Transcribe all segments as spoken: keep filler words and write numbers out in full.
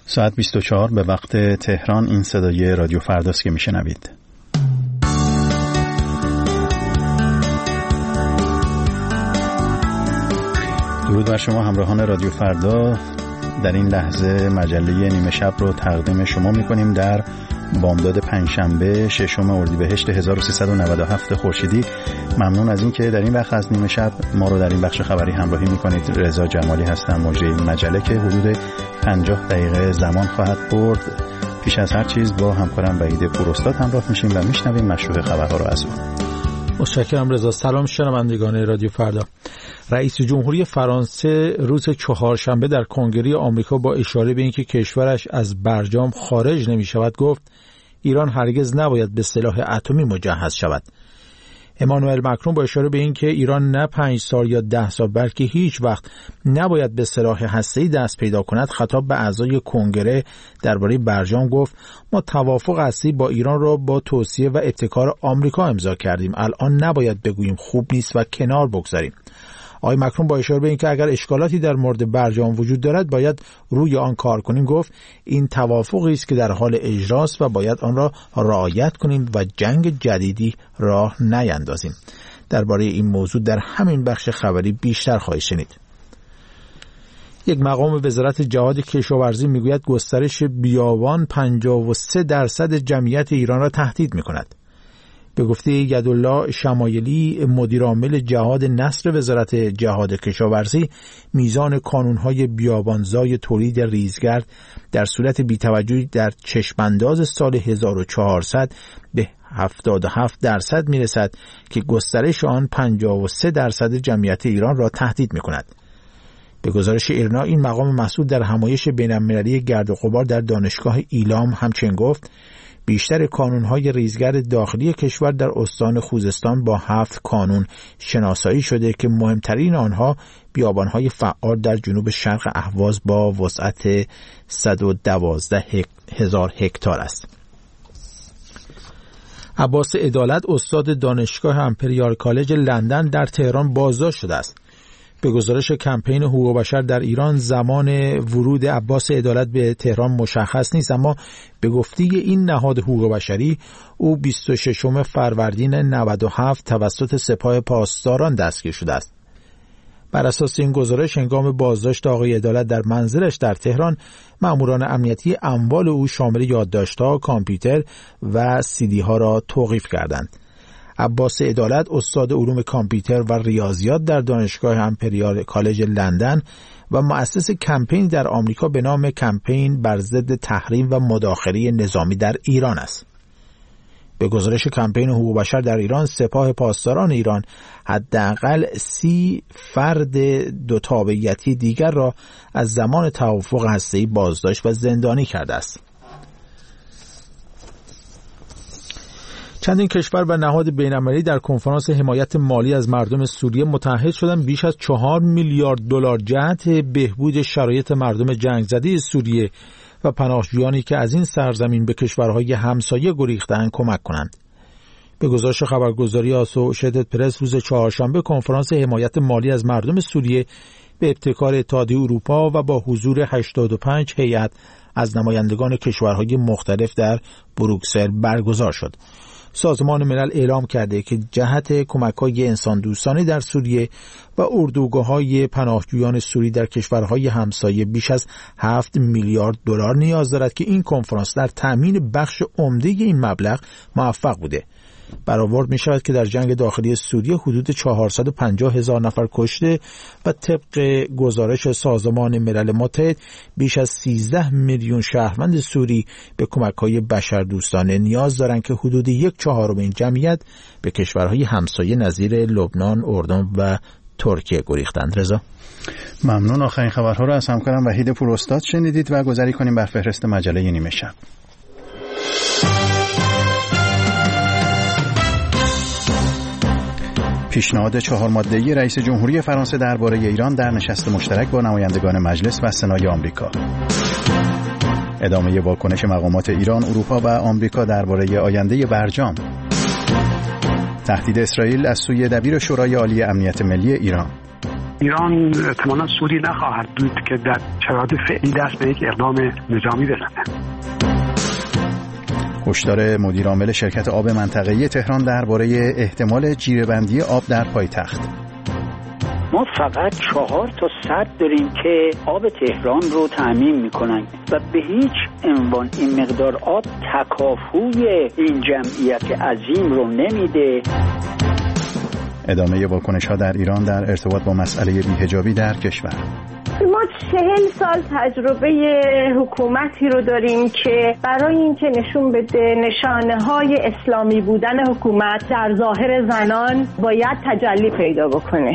ساعت بیست و چهار به وقت تهران. این صدای رادیو فرداست که میشنوید. درود بر شما همراهان رادیو فردا. در این لحظه مجله نیمه شب رو تقدیم شما میکنیم در بامداد پنجشنبه ششم اردیبهشت هزار و سیصد و نود و هفت خورشیدی. ممنون از این که در این وقت از نیمه شب ما رو در این بخش خبری همراهی میکنید. رضا جمالی هستم، مجری این مجله که حدود پنجاه دقیقه زمان خواهد برد. پیش از هر چیز با همکارم وحید پوراستاد همراه میشیم و میشنویم مشروع خبرها رو از او. متشکرم رضا. سلام شنوندگان رادیو فردا. رئیس جمهوری فرانسه روز چهارشنبه در کنگره آمریکا با اشاره به اینکه کشورش از برجام خارج نمی شود گفت ایران هرگز نباید به سلاح اتمی مجهز شود. امانوئل مکرون با اشاره به اینکه ایران نه پنج سال یا ده سال بلکه هیچ وقت نباید به سلاح هسته‌ای دست پیدا کند خطاب به اعضای کنگره درباره برجام گفت ما توافق هسته‌ای با ایران را با توصیه و ابتکار آمریکا امضا کردیم. الان نباید بگوییم خوب نیست و کنار بگذاریم. آقای مکرون با اشاره به اینکه اگر اشکالاتی در مورد برجام وجود دارد باید روی آن کار کنیم گفت این توافقی است که در حال اجراست و باید آن را رعایت کنیم و جنگ جدیدی راه نیندازیم. درباره این موضوع در همین بخش خبری بیشتر خواهید شنید. یک مقام وزارت جهاد کشاورزی میگوید گسترش بیابان پنجاه و سه درصد جمعیت ایران را تهدید میکند. به گفته یدالله شمایلی مدیر عامل جهاد نصر وزارت جهاد کشاورزی میزان کانونهای بیابانزای تولید ریزگرد در صورت بی‌توجهی در چشمانداز سال هزار و چهارصد به هفتاد و هفت درصد میرسد که گسترش آن پنجاه و سه درصد جمعیت ایران را تهدید میکند. به گزارش ایرنا این مقام مسئول در همایش بین‌المللی گرد و غبار در دانشگاه ایلام همچنین گفت بیشتر کانون‌های ریزگرد داخلی کشور در استان خوزستان با هفت کانون شناسایی شده که مهمترین آنها بیابان‌های فعال در جنوب شرق اهواز با وسعت صد و دوازده هزار هکتار است. عباس عدالت استاد دانشگاه امپریال کالج لندن در تهران بازداشت شده است. به گزارش کمپین حقوق بشر در ایران زمان ورود عباس عدالت به تهران مشخص نیست، اما به گفته این نهاد حقوق بشری او بیست و ششم فروردین نود و هفت توسط سپاه پاسداران دستگیر شده است. بر اساس این گزارش هنگام بازداشت آقای عدالت در منزلش در تهران ماموران امنیتی اموال او شامل یادداشت‌ها، کامپیوتر و سیدی ها را توقیف کردند. عباس عدالت استاد علوم کامپیوتر و ریاضیات در دانشگاه امپریال کالج لندن و مؤسس کمپین در آمریکا به نام کمپین بر ضد تحریم و مداخله نظامی در ایران است. به گزارش کمپین حقوق بشر در ایران سپاه پاسداران ایران حداقل سی فرد دو تابعیتی دیگر را از زمان توافق هسته‌ای بازداشت و زندانی کرده است. چندین کشور و نهاد بین‌المللی در کنفرانس حمایت مالی از مردم سوریه متحد شدند بیش از چهار میلیارد دلار جهت بهبود شرایط مردم جنگ زده سوریه و پناهجویانی که از این سرزمین به کشورهای همسایه گریختند کمک کنند. به گزارش خبرگزاری آسوشیتد پرس روز چهارشنبه کنفرانس حمایت مالی از مردم سوریه به ابتکار اتحادیه اروپا و با حضور هشتاد و پنج هیئت از نمایندگان کشورهای مختلف در بروکسل برگزار شد. سازمان ملل اعلام کرده که جهت کمک‌های انسان دوستانه در سوریه و اردوگاه‌های پناهجویان سوری در کشورهای همسایه بیش از هفت میلیارد دلار نیاز دارد که این کنفرانس در تامین بخش عمده این مبلغ موفق بوده. برآورد می شود که در جنگ داخلی سوریه حدود چهارصد و پنجاه هزار نفر کشته و طبق گزارش سازمان ملل متحد بیش از سیزده میلیون شهروند سوری به کمک‌های بشردوستانه نیاز دارند که حدود یک چهارم این جمعیت به کشورهای همسایه نظیر لبنان، اردن و ترکیه گریختند. رضا ممنون. آخرین خبرها را از همکارم وحید پوراستاد شنیدید و گذری کنیم بر فهرست مجله نیمه شب. پیشنهاد چهار ماده‌ای رئیس جمهوری فرانسه درباره ایران در نشست مشترک با نمایندگان مجلس و سنای آمریکا. ادامه واکنش مقامات ایران، اروپا و آمریکا درباره آینده برجام. تهدید اسرائیل از سوی دبیر شورای عالی امنیت ملی ایران. ایران احتمالاً سودی نخواهد بود که در شرایط فعلی دست به یک اقدام نظامی بزنه. هشدار مدیر عامل شرکت آب منطقه‌ای تهران درباره احتمال جیره‌بندی آب در پایتخت. ما فقط چهار تا سد داریم که آب تهران رو تامین میکنن و به هیچ عنوان این مقدار آب تکافوی این جمعیت عظیم رو نمیده. ادامه واکنش‌ها در ایران در ارتباط با مسئله بی‌حجابی در کشور. ما چهل سال تجربه حکومتی رو داریم که برای اینکه نشون بده نشانه‌های اسلامی بودن حکومت در ظاهر زنان باید تجلی پیدا بکنه.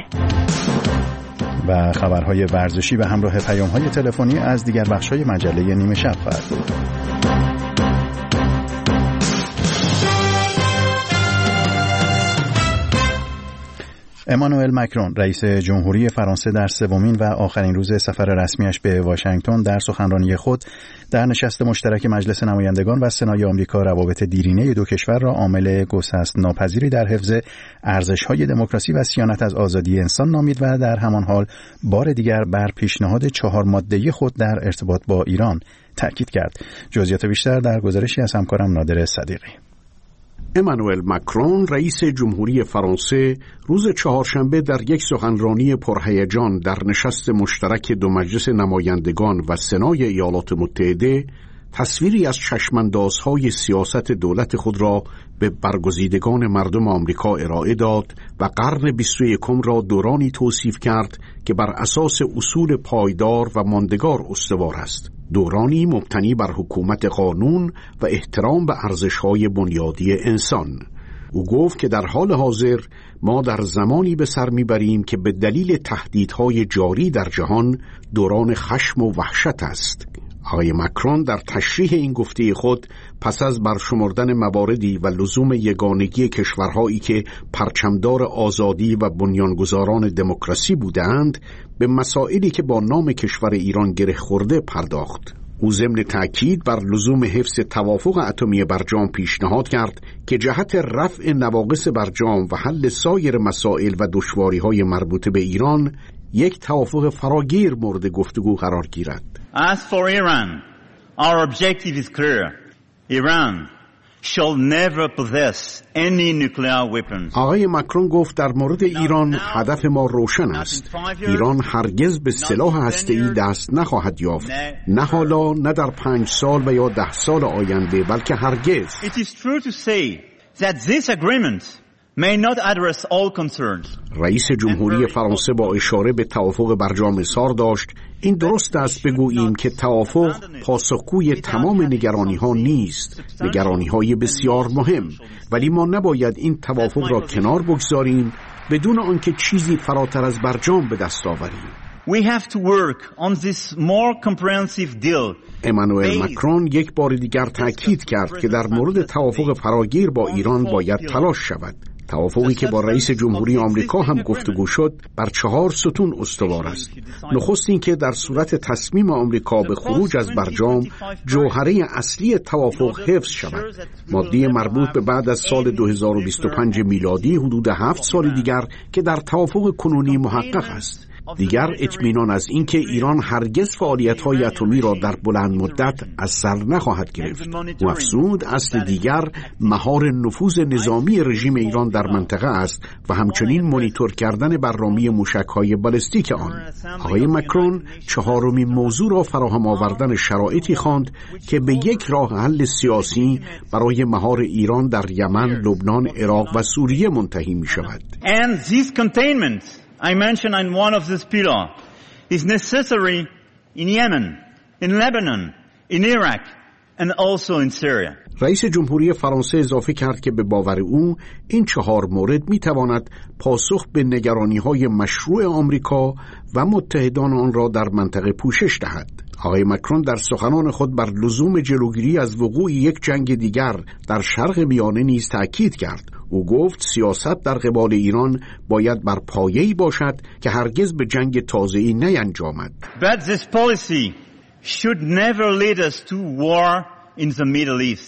و خبرهای ورزشی به همراه پیام‌های تلفنی از دیگر بخش‌های مجله نیمه شب خواهد بود. امانوئل مکرون رئیس جمهوری فرانسه در سومین و آخرین روز سفر رسمیش به واشنگتن در سخنرانی خود در نشست مشترک مجلس نمایندگان و سنای آمریکا روابط دیرینه دو کشور را عامل گسست ناپذیری در حفظ ارزش‌های دموکراسی و صیانت از آزادی انسان نامید و در همان حال بار دیگر بر پیشنهاد چهار ماده‌ای خود در ارتباط با ایران تاکید کرد. جزئیات بیشتر در گزارشی از همکارم نادر صدیقی. امانوئل مکرون رئیس جمهوری فرانسه روز چهارشنبه در یک سخنرانی پرهیجان در نشست مشترک دو مجلس نمایندگان و سنای ایالات متحده تصویری از چشماندازهای سیاست دولت خود را به برگزیدگان مردم آمریکا ارائه داد و قرن بیست و یکم را دورانی توصیف کرد که بر اساس اصول پایدار و ماندگار استوار است. دورانی مبتنی بر حکومت قانون و احترام به ارزش‌های بنیادی انسان. او گفت که در حال حاضر ما در زمانی به سر می‌بریم که به دلیل تهدیدهای جاری در جهان دوران خشم و وحشت است. آقای مکرون در تشریح این گفته خود پس از برشمردن مواردی و لزوم یگانگی کشورهایی که پرچمدار آزادی و بنیانگذاران دموکراسی بودند به مسائلی که با نام کشور ایران گره خورده پرداخت. او ضمن تأکید بر لزوم حفظ توافق اتمی برجام پیشنهاد کرد که جهت رفع نواقص برجام و حل سایر مسائل و دشواری‌های مربوطه به ایران یک توافق فراگیر مورد گفتگو قرار گیرد. As for Iran, our objective is clear. Iran shall never possess any nuclear weapons. آقای مکرون گفت در مورد ایران هدف ما روشن است. ایران هرگز به سلاح هسته‌ای دست نخواهد یافت. نه حالا، نه در پنج سال و یا ده سال آینده، بلکه هرگز. It is true to say that this agreement may not address all concerns. رئیس جمهوری فرانسه با اشاره به توافق برجام اظهار داشت این درست است بگوییم که توافق پاسخگوی تمام نگرانی ها نیست، نگرانی های بسیار مهم، ولی ما نباید این توافق را کنار بگذاریم بدون آنکه چیزی فراتر از برجام به دست آوریم. We have to work on this more comprehensive deal. امانوئل مکرون یک بار دیگر تاکید کرد که در مورد توافق فراگیر با ایران باید تلاش شود. توافقی که با رئیس جمهوری آمریکا هم گفتگو شد بر چهار ستون استوار است. نخست این که در صورت تصمیم آمریکا به خروج از برجام جوهره اصلی توافق حفظ شود. ماده مربوط به بعد از سال دو هزار و بیست و پنج میلادی حدود هفت سال دیگر که در توافق کنونی محقق است. دیگر اطمینان از اینکه ایران هرگز فعالیت‌های اتمی را در بلند مدت از سر نخواهد گرفت. و افزود اصل دیگر مهار نفوذ نظامی رژیم ایران در منطقه است و همچنین مانیتور کردن برنامه موشک‌های بالستیک آن. آقای مکرون چهارمین موضوع را فراهم آوردن شرایطی خواند که به یک راه حل سیاسی برای مهار ایران در یمن، لبنان، عراق و سوریه منتهی می‌شود. And this containment I mentioned in one of these pillars is necessary in Yemen, in Lebanon, in Iraq and also in Syria. رئیس جمهوری فرانسه اضافه کرد که به باور او این چهار مورد میتواند پاسخ به نگرانی‌های مشروع آمریکا و متحدان آن را در منطقه پوشش دهد. آقای مکرون در سخنان خود بر لزوم جلوگیری از وقوع یک جنگ دیگر در شرق میانه نیز تأکید کرد. او گفت سیاست در قبال ایران باید بر پایه‌ای باشد که هرگز به جنگ تازه‌ای نینجامد. But this policy should never lead us to war in the Middle East.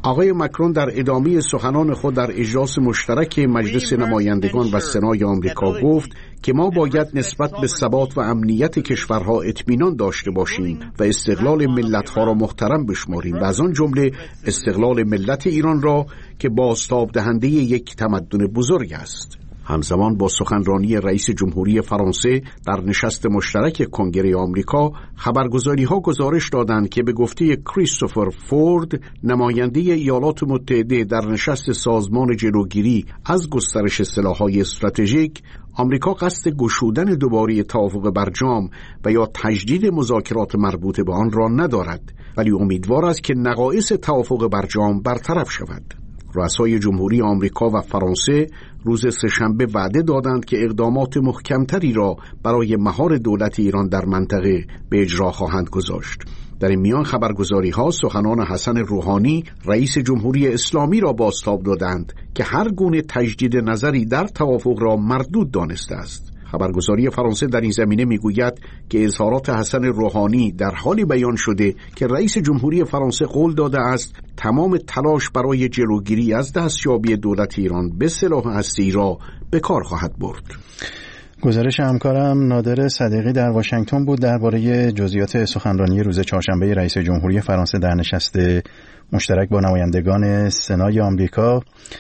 آقای مکرون در ادامه سخنان خود در اجلاس مشترک مجلس نمایندگان و سنای آمریکا گفت که ما باید نسبت به ثبات و امنیت کشورها اطمینان داشته باشیم و استقلال ملت‌ها را محترم بشماریم و از آن جمله استقلال ملت ایران را که بازتاب دهنده یک تمدن بزرگ است. همزمان با سخنرانی رئیس جمهوری فرانسه در نشست مشترک کنگره آمریکا، خبرگزاری‌ها گزارش دادند که به گفته کریستوفر فورد، نماینده ایالات متحده در نشست سازمان جلوگیری از گسترش سلاح‌های استراتژیک، آمریکا قصد گشودن دوباره توافق برجام و یا تجدید مذاکرات مربوط به آن را ندارد، ولی امیدوار است که نقایص توافق برجام برطرف شود. رؤسای جمهوری آمریکا و فرانسه روز سه‌شنبه وعده دادند که اقدامات محکمتری را برای مهار دولت ایران در منطقه به اجرا خواهند گذاشت. در این میان خبرگزاری‌ها سخنان حسن روحانی رئیس جمهوری اسلامی را بازتاب دادند که هر گونه تجدید نظری در توافق را مردود دانسته است. خبرگزاری فرانسه در این زمینه میگوید که اظهارات حسن روحانی در حالی بیان شده که رئیس جمهوری فرانسه قول داده است تمام تلاش برای جلوگیری از دستیابی دولت ایران به سلاح هسته‌ای را به کار خواهد برد. گزارش همکارم نادر صدیقی در واشنگتن بود درباره جزئیات سخنرانی روز چهارشنبه رئیس جمهوری فرانسه در نشست مشترک با نمایندگان سنای آمریکا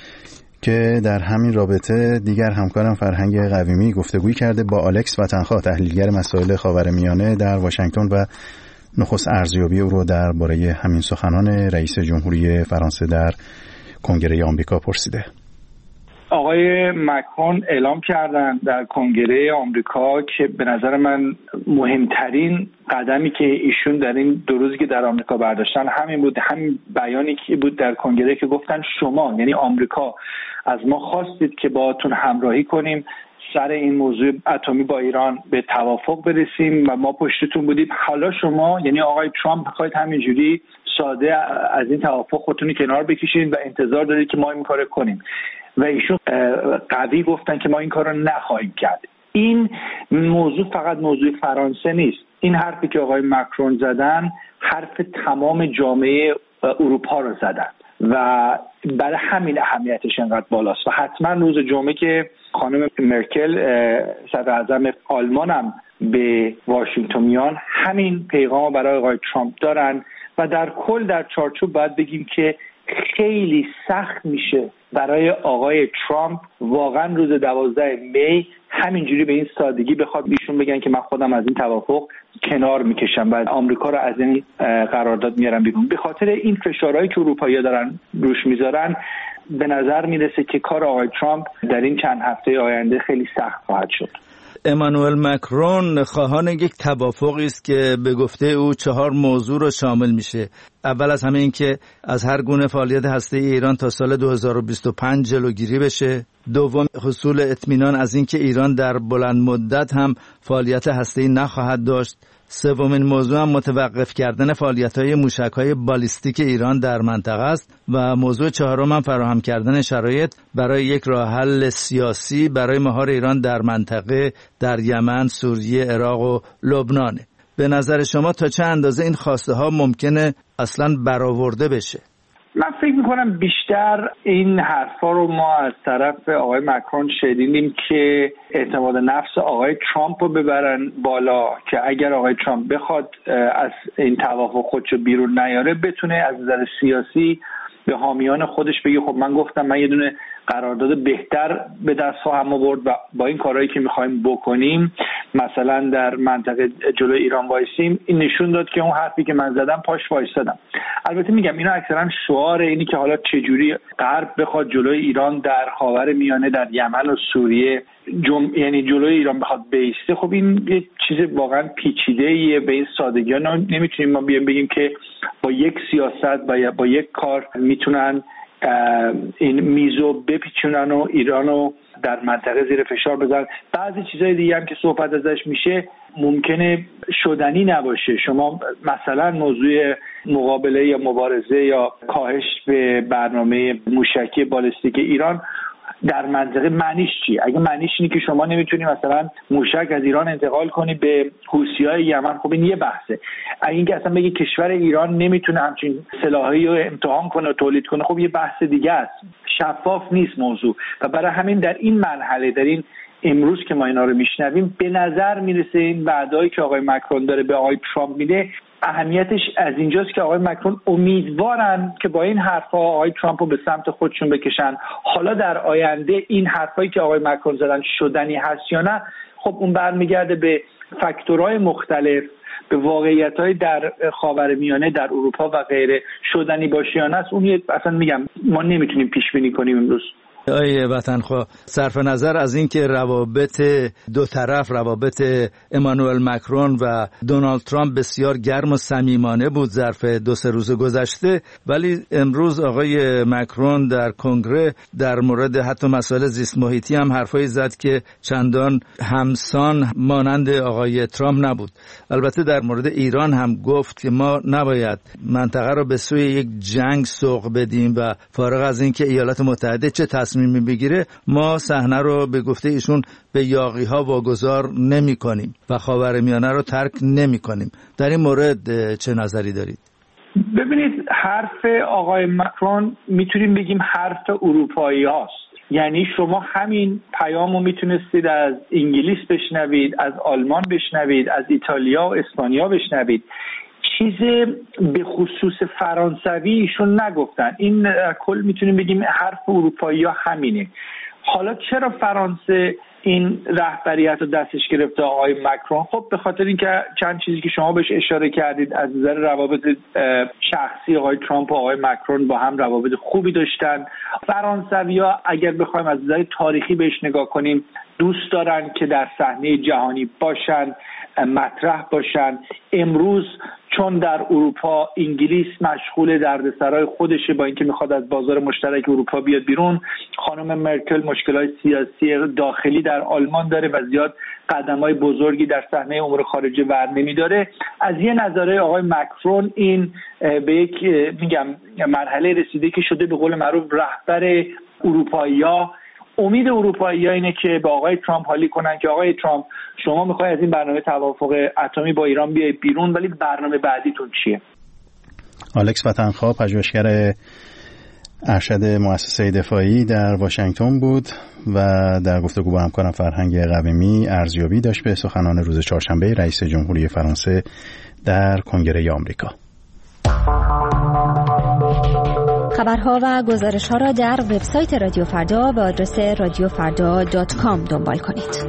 که در همین رابطه دیگر همکارم فرهنگ قویمی گفتگوی کرده با آلکس وطنخواه، تحلیلگر مسائل خاورمیانه در واشنگتن و نخست ارزیابی او رو درباره همین سخنان رئیس جمهوری فرانسه در کنگره آمریکا پرسیده. آقای مکرون اعلام کردن در کنگره آمریکا که به نظر من مهمترین قدمی که ایشون در این دو روزی که در آمریکا برداشتن همین بود، همین بیانی که بود در کنگره که گفتن شما یعنی آمریکا از ما خواستید که باهاتون همراهی کنیم سر این موضوع اتمی با ایران به توافق برسیم و ما پشتتون بودیم. حالا شما یعنی آقای ترامپ میخواید همینجوری ساده از این توافق خودتون کنار بکشید و انتظار دارید که ما این کارو کنیم و ایشون قوی گفتن که ما این کار رو نخواهیم کرد. این موضوع فقط موضوع فرانسه نیست. این حرفی که آقای مکرون زدن حرف تمام جامعه اروپا رو زدن و برای همین اهمیتش انقدر بالاست و حتما روز جمعه که خانم مرکل صدراعظم آلمان هم به واشنگتن میان همین پیغام برای آقای ترامپ دارن و در کل در چارچوب باید بگیم که خیلی سخت میشه برای آقای ترامپ واقعا روز دوازده می همینجوری به این سادگی بخواد ایشون بگن که من خودم از این توافق کنار میکشم و آمریکا رو از این قرارداد میارم بیرون. به خاطر این فشارهایی که اروپایی‌ها دارن روش میذارن به نظر میرسه که کار آقای ترامپ در این چند هفته آینده خیلی سخت خواهد شد. امانوئل مکرون خواهان یک توافقی است که به گفته او چهار موضوع رو شامل میشه. اول از همه این که از هر گونه فعالیت هسته‌ای ایران تا سال دو هزار و بیست و پنج جلوگیری بشه. دوم حصول اطمینان از این که ایران در بلند مدت هم فعالیت هسته‌ای نخواهد داشت. سومین موضوع هم متوقف کردن فعالیت‌های موشک‌های بالیستیک ایران در منطقه است و موضوع چهارم هم فراهم کردن شرایط برای یک راه حل سیاسی برای مهار ایران در منطقه در یمن، سوریه، عراق و لبنان. به نظر شما تا چه اندازه این خواسته ها ممکنه اصلاً برآورده بشه؟ من فکر میکنم بیشتر این حرفا رو ما از طرف آقای مکرون شنیدیم که اعتماد نفس آقای ترامپ رو ببرن بالا که اگر آقای ترامپ بخواد از این توافق خودشو بیرون نیاره بتونه از نظر سیاسی به حامیان خودش بگه خب من گفتم من یه دونه قرارداد بهتر به دست خواهم آورد و با این کارهایی که میخوایم بکنیم مثلا در منطقه جلوی ایران وایسیم. این نشون داد که اون حرفی که من زدم پاش وایسادم. البته میگم اینا اکثرا شعار اینی که حالا چجوری غرب بخواد جلوی ایران در خاورمیانه در یمن و سوریه جم... یعنی جلوی ایران بخواد بیسته. خب این یه چیز واقعا پیچیده‌ایه، به این سادگی ها نمیتونیم ما بیایم بگیم که با یک سیاست و با یک کار میتونن این میزو بپیچونن و ایرانو در منطقه زیر فشار بذارن. بعضی چیزای دیگه هم که صحبت ازش میشه ممکنه شدنی نباشه. شما مثلا موضوع مقابله یا مبارزه یا کاهش به برنامه موشکی بالستیک ایران در منطقه معنیش چیه؟ اگه معنیش اینه که شما نمیتونی مثلا موشک از ایران انتقال کنی به حوثی‌های یمن، خب این یه بحثه. اگه اینکه اصلا بگی کشور ایران نمیتونه همچین سلاحی رو امتحان کنه و تولید کنه، خب یه بحث دیگه است. شفاف نیست موضوع و برای همین در این مرحله، در این امروز که ما اینا رو میشنویم، به نظر میرسه این وعده‌ای که آقای مکرون داره به آقای ترامپ میده اهمیتش از اینجاست که آقای مکرون امیدوارن که با این حرفا آقای ترامپ رو به سمت خودشون بکشن. حالا در آینده این حرفایی که آقای مکرون زدن شدنی هست یا نه، خب اون برمیگرده به فاکتورهای مختلف، به واقعیت‌های در خاورمیانه، در اروپا و غیره، شدنی باشه یا نه. اون اصلا میگم ما نمیتونیم پیش بینی کنیم امروز. آیه وطنخواه، صرف نظر از این که روابط دو طرف، روابط امانوئل مکرون و دونالد ترامپ بسیار گرم و صمیمانه بود ظرف دو سه روز گذشته، ولی امروز آقای مکرون در کنگره در مورد حتی مسائل زیست محیطی هم حرفایی زد که چندان همسان مانند آقای ترامپ نبود. البته در مورد ایران هم گفت که ما نباید منطقه رو به سوی یک جنگ سوق بدیم و فارغ از این که ایالات متحده چه تصمیمی بگیره، ما صحنه رو به گفته ایشون به یاغی ها واگذار نمی کنیم و خاورمیانه رو ترک نمی کنیم. در این مورد چه نظری دارید؟ ببینید، حرف آقای مکرون میتونیم بگیم حرف اروپایی هاست. یعنی شما همین پیام رو میتونستید از انگلیس بشنوید، از آلمان بشنوید، از ایتالیا و اسپانیا بشنوید. چیز به خصوص فرانسوی ایشون نگفتن. این کل میتونیم بگیم حرف اروپایی ها همینه. حالا چرا فرانسه این رهبریت رو دستش گرفته آقای مکرون؟ خب به خاطر اینکه چند چیزی که شما بهش اشاره کردید، از نظر روابط شخصی آقای ترامپ و آقای مکرون با هم روابط خوبی داشتن. فرانسوی‌ها اگر بخوایم از نظر تاریخی بهش نگاه کنیم، دوست دارن که در صحنه جهانی باشن، مطرح باشن. امروز چون در اروپا انگلیس مشغول دردسرای خودشه با اینکه میخواد از بازار مشترک اروپا بیاد بیرون، خانم مرکل مشکلات سیاسی داخلی در آلمان داره و زیاد قدم‌های بزرگی در صحنه امور خارجه ور نمیداره. از یه نظره آقای مکرون این به یک میگم مرحله رسیده که شده به قول معروف رهبر اروپایی‌ها. امید اروپایی‌ها اینه که با آقای ترامپ حالی کنن که آقای ترامپ شما میخوای از این برنامه توافق اتمی با ایران بیای بیرون، ولی برنامه بعدیتون چیه؟ آلکس وطنخواه، پژوهشگر ارشد مؤسسه دفاعی در واشنگتن بود و در گفتگو با همکارم فرهنگ قویمی ارزیابی داشت به سخنان روز چهارشنبه رئیس جمهوری فرانسه در کنگره آمریکا. خبرها و گزارش‌ها را در وبسایت رادیو فردا به آدرس رادیو فردا دات کام دنبال کنید.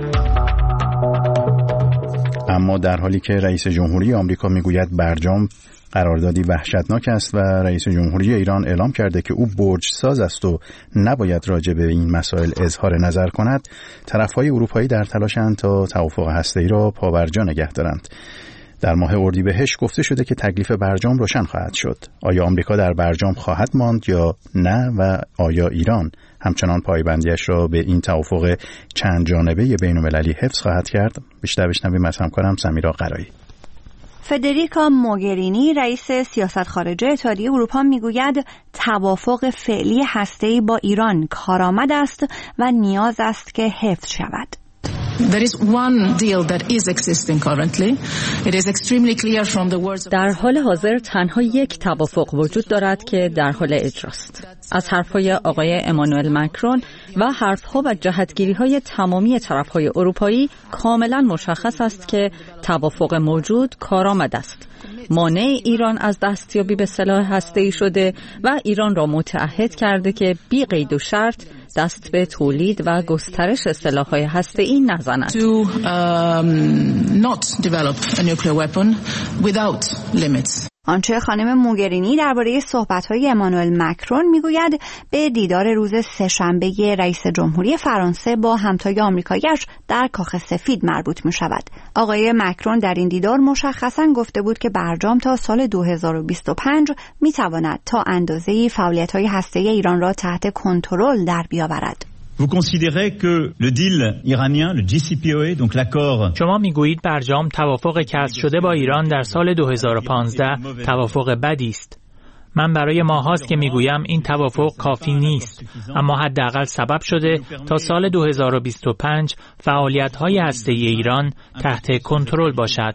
اما در حالی که رئیس جمهوری آمریکا میگوید برجام قراردادی وحشتناک است و رئیس جمهوری ایران اعلام کرده که او برج‌ساز است و نباید راجع به این مسائل اظهار نظر کند، طرف‌های اروپایی در تلاشند تا توافق هسته‌ای را پابرجا نگه دارند. در ماه اردیبهشت گفته شده که تکلیف برجام روشن خواهد شد. آیا آمریکا در برجام خواهد ماند یا نه و آیا ایران همچنان پایبندیش را به این توافق چند جانبه بین‌المللی حفظ خواهد کرد؟ بیشتر بشنویم از همکارم سمیرا قرایی. فدریکا موگرینی رئیس سیاست خارجه اتحادیه اروپا میگوید توافق فعلی هسته‌ای با ایران کارآمد است و نیاز است که حفظ شود. There is one deal that is existing currently. It is extremely clear from the words of... در حال حاضر تنها یک توافق وجود دارد که در حال اجراست. از حرفهای آقای امانوئل مکرون و حرفها و جهتگیری‌های تمامی طرف‌های اروپایی کاملا مشخص است که توافق موجود کارآمد است. مانع ایران از دستیابی به سلاح هسته‌ای شده و ایران را متعهد کرده که بی قید و شرط دست به تولید و گسترش سلاح‌های هسته‌ای نزند. To um, not develop a nuclear weapon without limits. آنچه خانم موگرینی درباره صحبت‌های امانوئل مکرون میگوید به دیدار روز سه‌شنبه رئیس جمهوری فرانسه با همتای آمریکایی‌اش در کاخ سفید مربوط می‌شود. آقای مکرون در این دیدار مشخصاً گفته بود که برجام تا سال دو هزار و بیست و پنج می‌تواند تا اندازه‌ای فعالیت‌های هسته‌ای ایران را تحت کنترل در بیاورد. Vous considérez que le deal iranien, le J C P O A, donc l'accord... شما میگویید برجام توافق کسب شده با ایران در سال دو هزار و پانزده توافق بدی است. من برای ماهاست که میگویم این توافق کافی نیست، اما حداقل سبب شده تا سال دو هزار و بیست و پنج فعالیت‌های هسته‌ای ایران تحت کنترل باشد.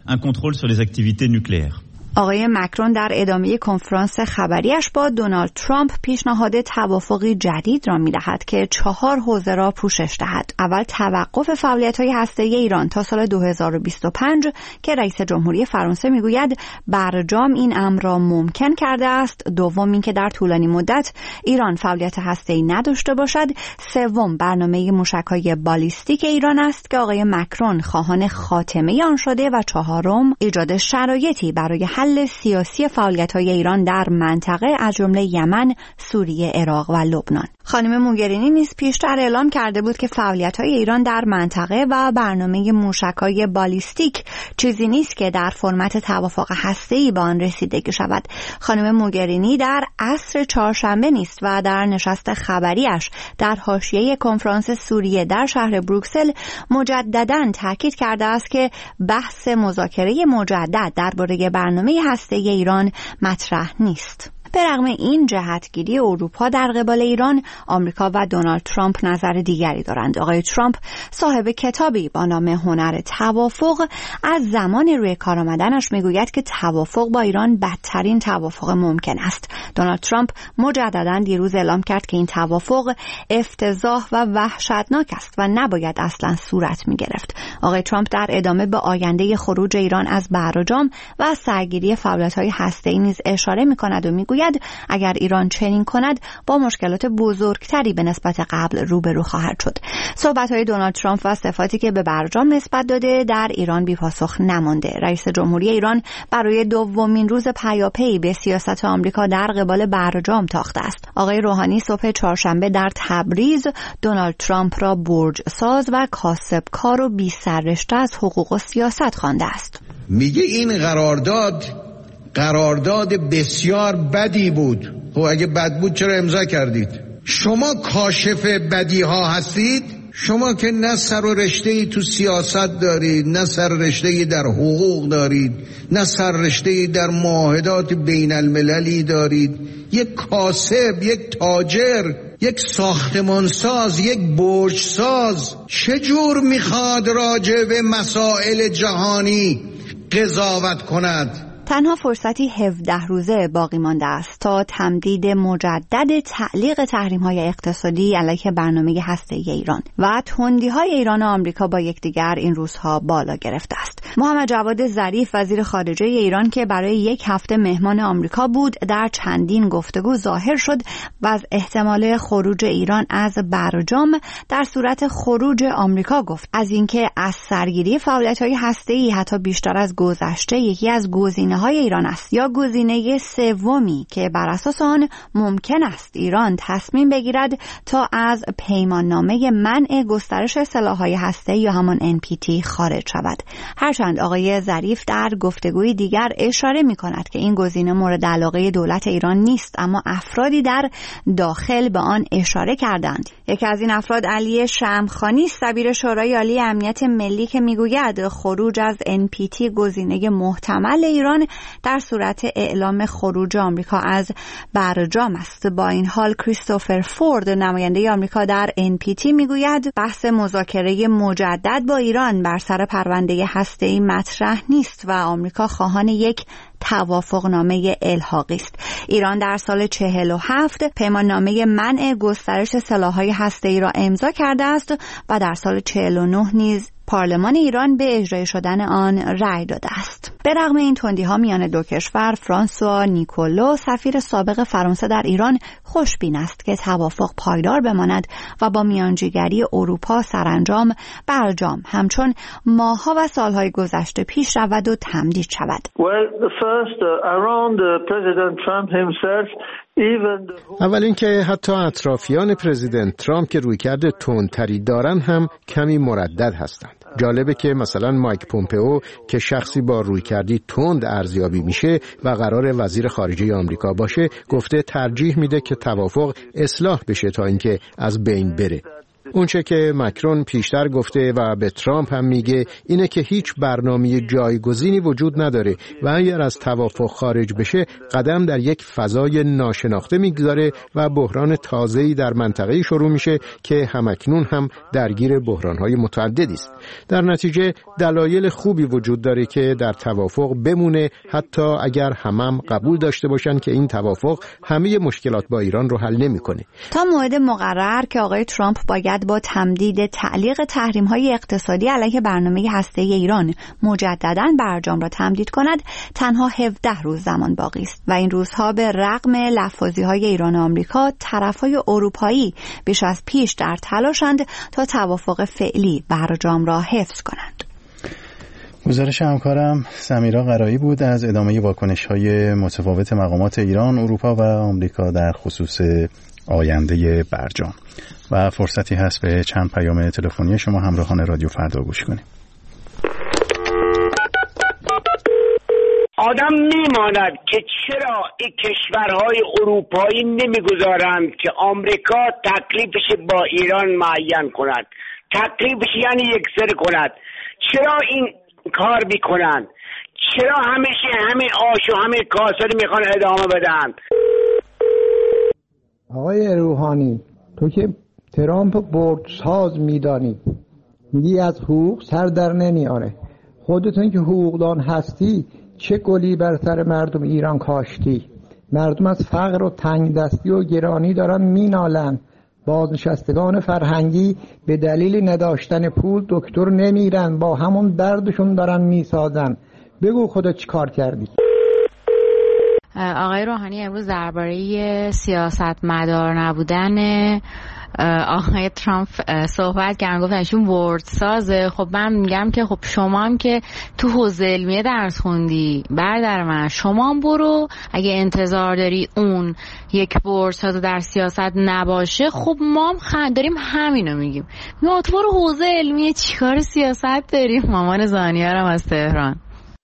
آقای مکرون در ادامه کنفرانس خبریش با دونالد ترامپ پیشنهاد توافقی جدید را می‌دهد که چهار حوزه را پوشش دهد. اول توقف فعالیت‌های هسته‌ای ایران تا سال دو هزار و بیست و پنج که رئیس جمهوری فرانسه می‌گوید برجام این امر را ممکن کرده است. دوم اینکه در طولانی مدت ایران فعالیت هسته‌ای نداشته باشد. سوم برنامه موشک‌های بالیستیک ایران است که آقای مکرون خواهان خاتمه آن شده و چهارم ایجاد شرایطی برای حل سیاسی فعالیت‌های ایران در منطقه از جمله یمن، سوریه، عراق و لبنان. خانم موگرینی نیز پیشتر اعلام کرده بود که فعالیت‌های ایران در منطقه و برنامه موشک‌های بالیستیک چیزی نیست که در فرمت توافق هسته‌ای به آن رسیدگی شود. خانم موگرینی در عصر چهارشنبه نیست و در نشست خبریش در حاشیه کنفرانس سوریه در شهر بروکسل مجدداً تاکید کرده است که بحث مذاکره مجدد درباره برنامه هسته‌ای ایران مطرح نیست. به رغم این جهتگیری اروپا در قبال ایران، آمریکا و دونالد ترامپ نظر دیگری دارند. آقای ترامپ صاحب کتابی با نام هنر توافق از زمان روی کار آمدنش میگوید که توافق با ایران بدترین توافق ممکن است. دونالد ترامپ مجددا دیروز اعلام کرد که این توافق افتضاح و وحشتناک است و نباید اصلا صورت میگرفت. آقای ترامپ در ادامه به آینده خروج ایران از برجام و سرگیری فعالیت‌های هسته‌ای نیز اشاره می‌کند و میگوید اگر ایران چنین کند با مشکلات بزرگتری به نسبت قبل روبرو خواهد شد. صحبت‌های دونالد ترامپ و صفاتی که به برجام نسبت داده در ایران بی‌پاسخ نمانده. رئیس جمهوری ایران برای دومین روز پیاپی به سیاست آمریکا در قبال برجام تاخته است. آقای روحانی صبح چهارشنبه در تبریز دونالد ترامپ را برج ساز و کاسبکار و بی سررشته از حقوق و سیاست خوانده است. میگه این قرارداد قرارداد بسیار بدی بود. خب اگه بد بود چرا امضا کردید؟ شما کاشف بدی ها هستید؟ شما که نه سر و رشته‌ای تو سیاست دارید، نه سر رشته‌ای در حقوق دارید، نه سر رشته‌ای در معاهدات بین المللی دارید. یک کاسب، یک تاجر، یک ساختمانساز، یک برجساز چجور میخواد راجع به مسائل جهانی قضاوت کند؟ تنها فرصتی هفده روزه باقی مانده است تا تمدید مجدد تعلیق تحریم‌های اقتصادی علیه برنامه هسته‌ای ایران و تندی‌های ایران و آمریکا با یکدیگر این روزها بالا گرفته است. محمد جواد ظریف وزیر خارجه ایران که برای یک هفته مهمان آمریکا بود در چندین گفتگو ظاهر شد و از احتمال خروج ایران از برجام در صورت خروج آمریکا گفت. از اینکه از سرگیری فعالیت‌های هسته‌ای حتی بیشتر از گذشته یکی از گزینه‌های ایران است یا گزینه سومی که بر اساس آن ممکن است ایران تصمیم بگیرد تا از پیماننامه منع گسترش سلاح‌های هسته‌ای یا همان ان پی تی خارج شود. هرچند آقای ظریف در گفتگوی دیگر اشاره می‌کند که این گزینه مورد علاقه دولت ایران نیست، اما افرادی در داخل به آن اشاره کردند. یکی از این افراد علی شمخانی است، دبیر شورای عالی امنیت ملی که میگوید خروج از ان پی تی گزینه محتمل ایران در صورت اعلام خروج آمریکا از برجام است. با این حال کریستوفر فورد نماینده آمریکا در ان پی تی میگوید بحث مذاکره مجدد با ایران بر سر پرونده هسته‌ای مطرح نیست و آمریکا خواهان یک توافقنامه الحاقی است. ایران در سال چهل و هفت پیماننامه منع گسترش سلاح‌های هسته‌ای را امضا کرده است و در سال چهل و نه نیز پارلمان ایران به اجرای شدن آن رأی داده است. به رغم این تندی‌ها میان دو کشور، فرانسوا نیکولو سفیر سابق فرانسه در ایران خوشبین است که توافق پایدار بماند و با میانجیگری اروپا سرانجام برجام همچون ماه‌ها و سال‌های گذشته پیش رود و تمدید شود. Well, first, uh, around uh, President Trump himself, اول اینکه حتی اطرافیان پرزیدنت ترامپ که رویکرد تندتری دارن هم کمی مردد هستند. جالبه که مثلا مایک پومپئو که شخصی با رویکردی تند ارزیابی میشه و قرار وزیر خارجه آمریکا باشه، گفته ترجیح میده که توافق اصلاح بشه تا اینکه از بین بره. اونچه که مکرون پیشتر گفته و به ترامپ هم میگه اینه که هیچ برنامه جایگزینی وجود نداره و اگر از توافق خارج بشه قدم در یک فضای ناشناخته میگذاره و بحران تازه‌ای در منطقه شروع میشه که همکنون هم درگیر بحران‌های متعددی است. در نتیجه دلایل خوبی وجود داره که در توافق بمونه، حتی اگر همم قبول داشته باشن که این توافق همه مشکلات با ایران رو حل نمی‌کنه. تا موعد مقرر که آقای ترامپ باید با تمدید تعلیق تحریم‌های اقتصادی علیه برنامه هسته‌ای ایران مجدداً برجام را تمدید کند، تنها هفده روز زمان باقی است و این روزها به رغم لفاظی‌های ایران و آمریکا، طرف‌های اروپایی بیش از پیش در تلاشند تا توافق فعلی برجام را حفظ کنند. گزارش همکارم سمیرا قرایی بود از ادامه واکنش‌های متفاوت مقامات ایران، اروپا و آمریکا در خصوص آینده برجام. و فرصتی هست به چند پیام تلفنی شما همراهان رادیو فردا گوش کنیم. آدم میماند که چرا این کشورهای اروپایی نمیگذارند که آمریکا تکلیفش با ایران معین کند، تکلیفش یعنی یکسر کند. چرا این کار میکنند؟ چرا همیشه همین آش و همین کاسه رو میخوان ادامه بدن؟ آقای روحانی، تو که ترامپ بردساز میدانی، میگی از حقوق سر در نمیاره. خودتون که حقوقدان هستی چه گلی بر سر مردم ایران کاشتی؟ مردم از فقر و تنگ دستی و گرانی دارن مینالن. بازنشستگان فرهنگی به دلیل نداشتن پول دکتر نمیرن، با همون دردشون دارن میسازن. بگو خودت چی کار کردی؟ آقای روحانی امروز درباره سیاست مدار نبودن آقای ترامپ صحبت کردن، گفتن ایشون ورد سازه. خب من میگم که خب شما هم که تو حوزه علمیه درس خوندی برادر من، شما هم برو اگه انتظار داری اون یک ورد ساز در سیاست نباشه، خب ما هم خند داریم همینو میگیم. ما تو برو حوزه علمیه، چیکار سیاست داریم؟ مامان زانیارم از تهران.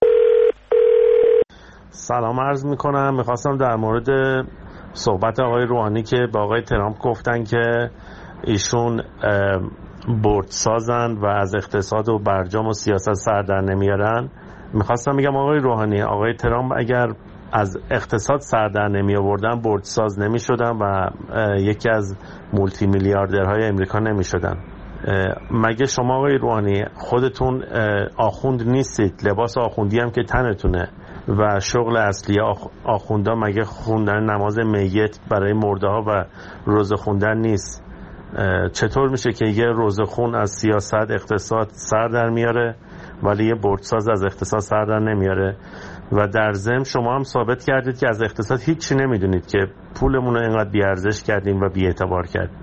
سلام عرض میکنم. میخواستم در مورد صحبت آقای روحانی که با آقای ترامپ گفتن که ایشون بردسازن و از اقتصاد و برجام و سیاست سر در نمیارن، میخواستم میگم آقای روحانی، آقای ترامپ اگر از اقتصاد سر در نمی آوردن بردساز نمی شدن و یکی از مولتی میلیاردرهای امریکا نمی شدن. مگه شما آقای روحانی خودتون آخوند نیستید؟ لباس آخوندی هم که تنتونه و شغل اصلی آخوندا مگه خوندن نماز میت برای مرده ها و روزه خوندن نیست؟ چطور میشه که یه روزه خون از سیاست اقتصاد سر در میاره ولی یه بردساز از اقتصاد سر در نمیاره؟ و در ضمن شما هم ثابت کردید که از اقتصاد هیچی نمیدونید که پولمون رو اینقدر بیارزش کردیم و بی‌اعتبار کردیم.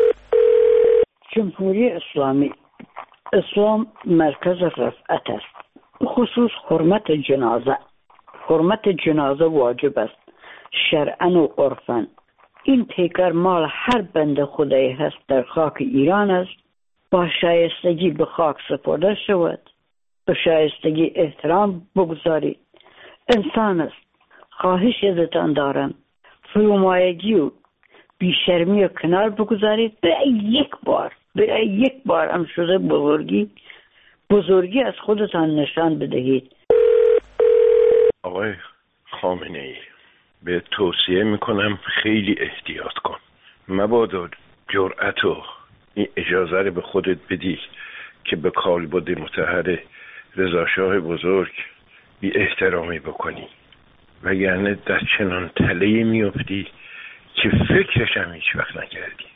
جمهوری اسلامی، اسلام مرکز رفعت است، خصوص حرمت جنازه. حرمت جنازه واجب است شرعاً و عرفاً. این پیکر مال هر بنده خدایی هست در خاک ایران است، با شایستگی به خاک سپرده شود، به شایستگی احترام بگذارید. انسان است. خواهش ازتان دارم فرومایگی و بیشرمی و کنار بگذارید. برای یک بار برای یک بار هم شده بزرگی بزرگی از خودتان نشان بدهید. آقای خامنه ای، به توصیه میکنم خیلی احتیاط کن. مبادا جرأت و این اجازه رو به خودت بدی که به کالبد مطهر رضاشاه بزرگ بی احترامی بکنی، وگرنه در چنان تله‌ای میافتی که فکرش هم هیچ وقت نکردی.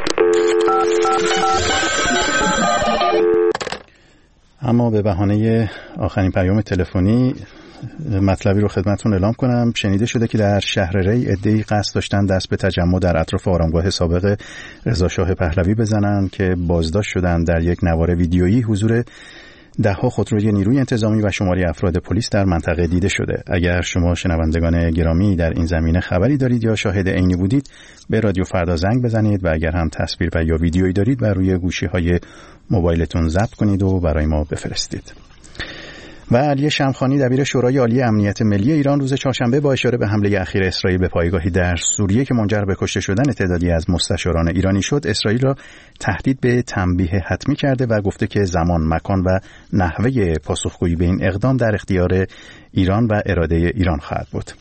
اما به بهانه آخرین پیام تلفنی مطلبی رو خدمتتون اعلام کنم. شنیده شده که در شهر ری عده‌ای قصد داشتن دست به تجمع در اطراف آرامگاه سابق رضاشاه پهلوی بزنن که بازداشت شدن. در یک نوار ویدیویی حضور ده‌ها خودروی نیروی انتظامی و شماری افراد پلیس در منطقه دیده شده. اگر شما شنوندگان گرامی در این زمینه خبری دارید یا شاهد عینی بودید، به رادیو فردا زنگ بزنید و اگر هم تصویر و یا ویدیویی دارید بر روی گوشی‌های موبایلتون ضبط کنید و برای ما بفرستید. و علی شمخانی دبیر شورای عالی امنیت ملی ایران روز چهارشنبه با اشاره به حمله اخیر اسرائیل به پایگاهی در سوریه که منجر به کشته شدن تعدادی از مستشاران ایرانی شد، اسرائیل را تهدید به تنبیه حتمی کرده و گفته که زمان، مکان و نحوه پاسخگویی به این اقدام در اختیار ایران و اراده ایران خواهد بود.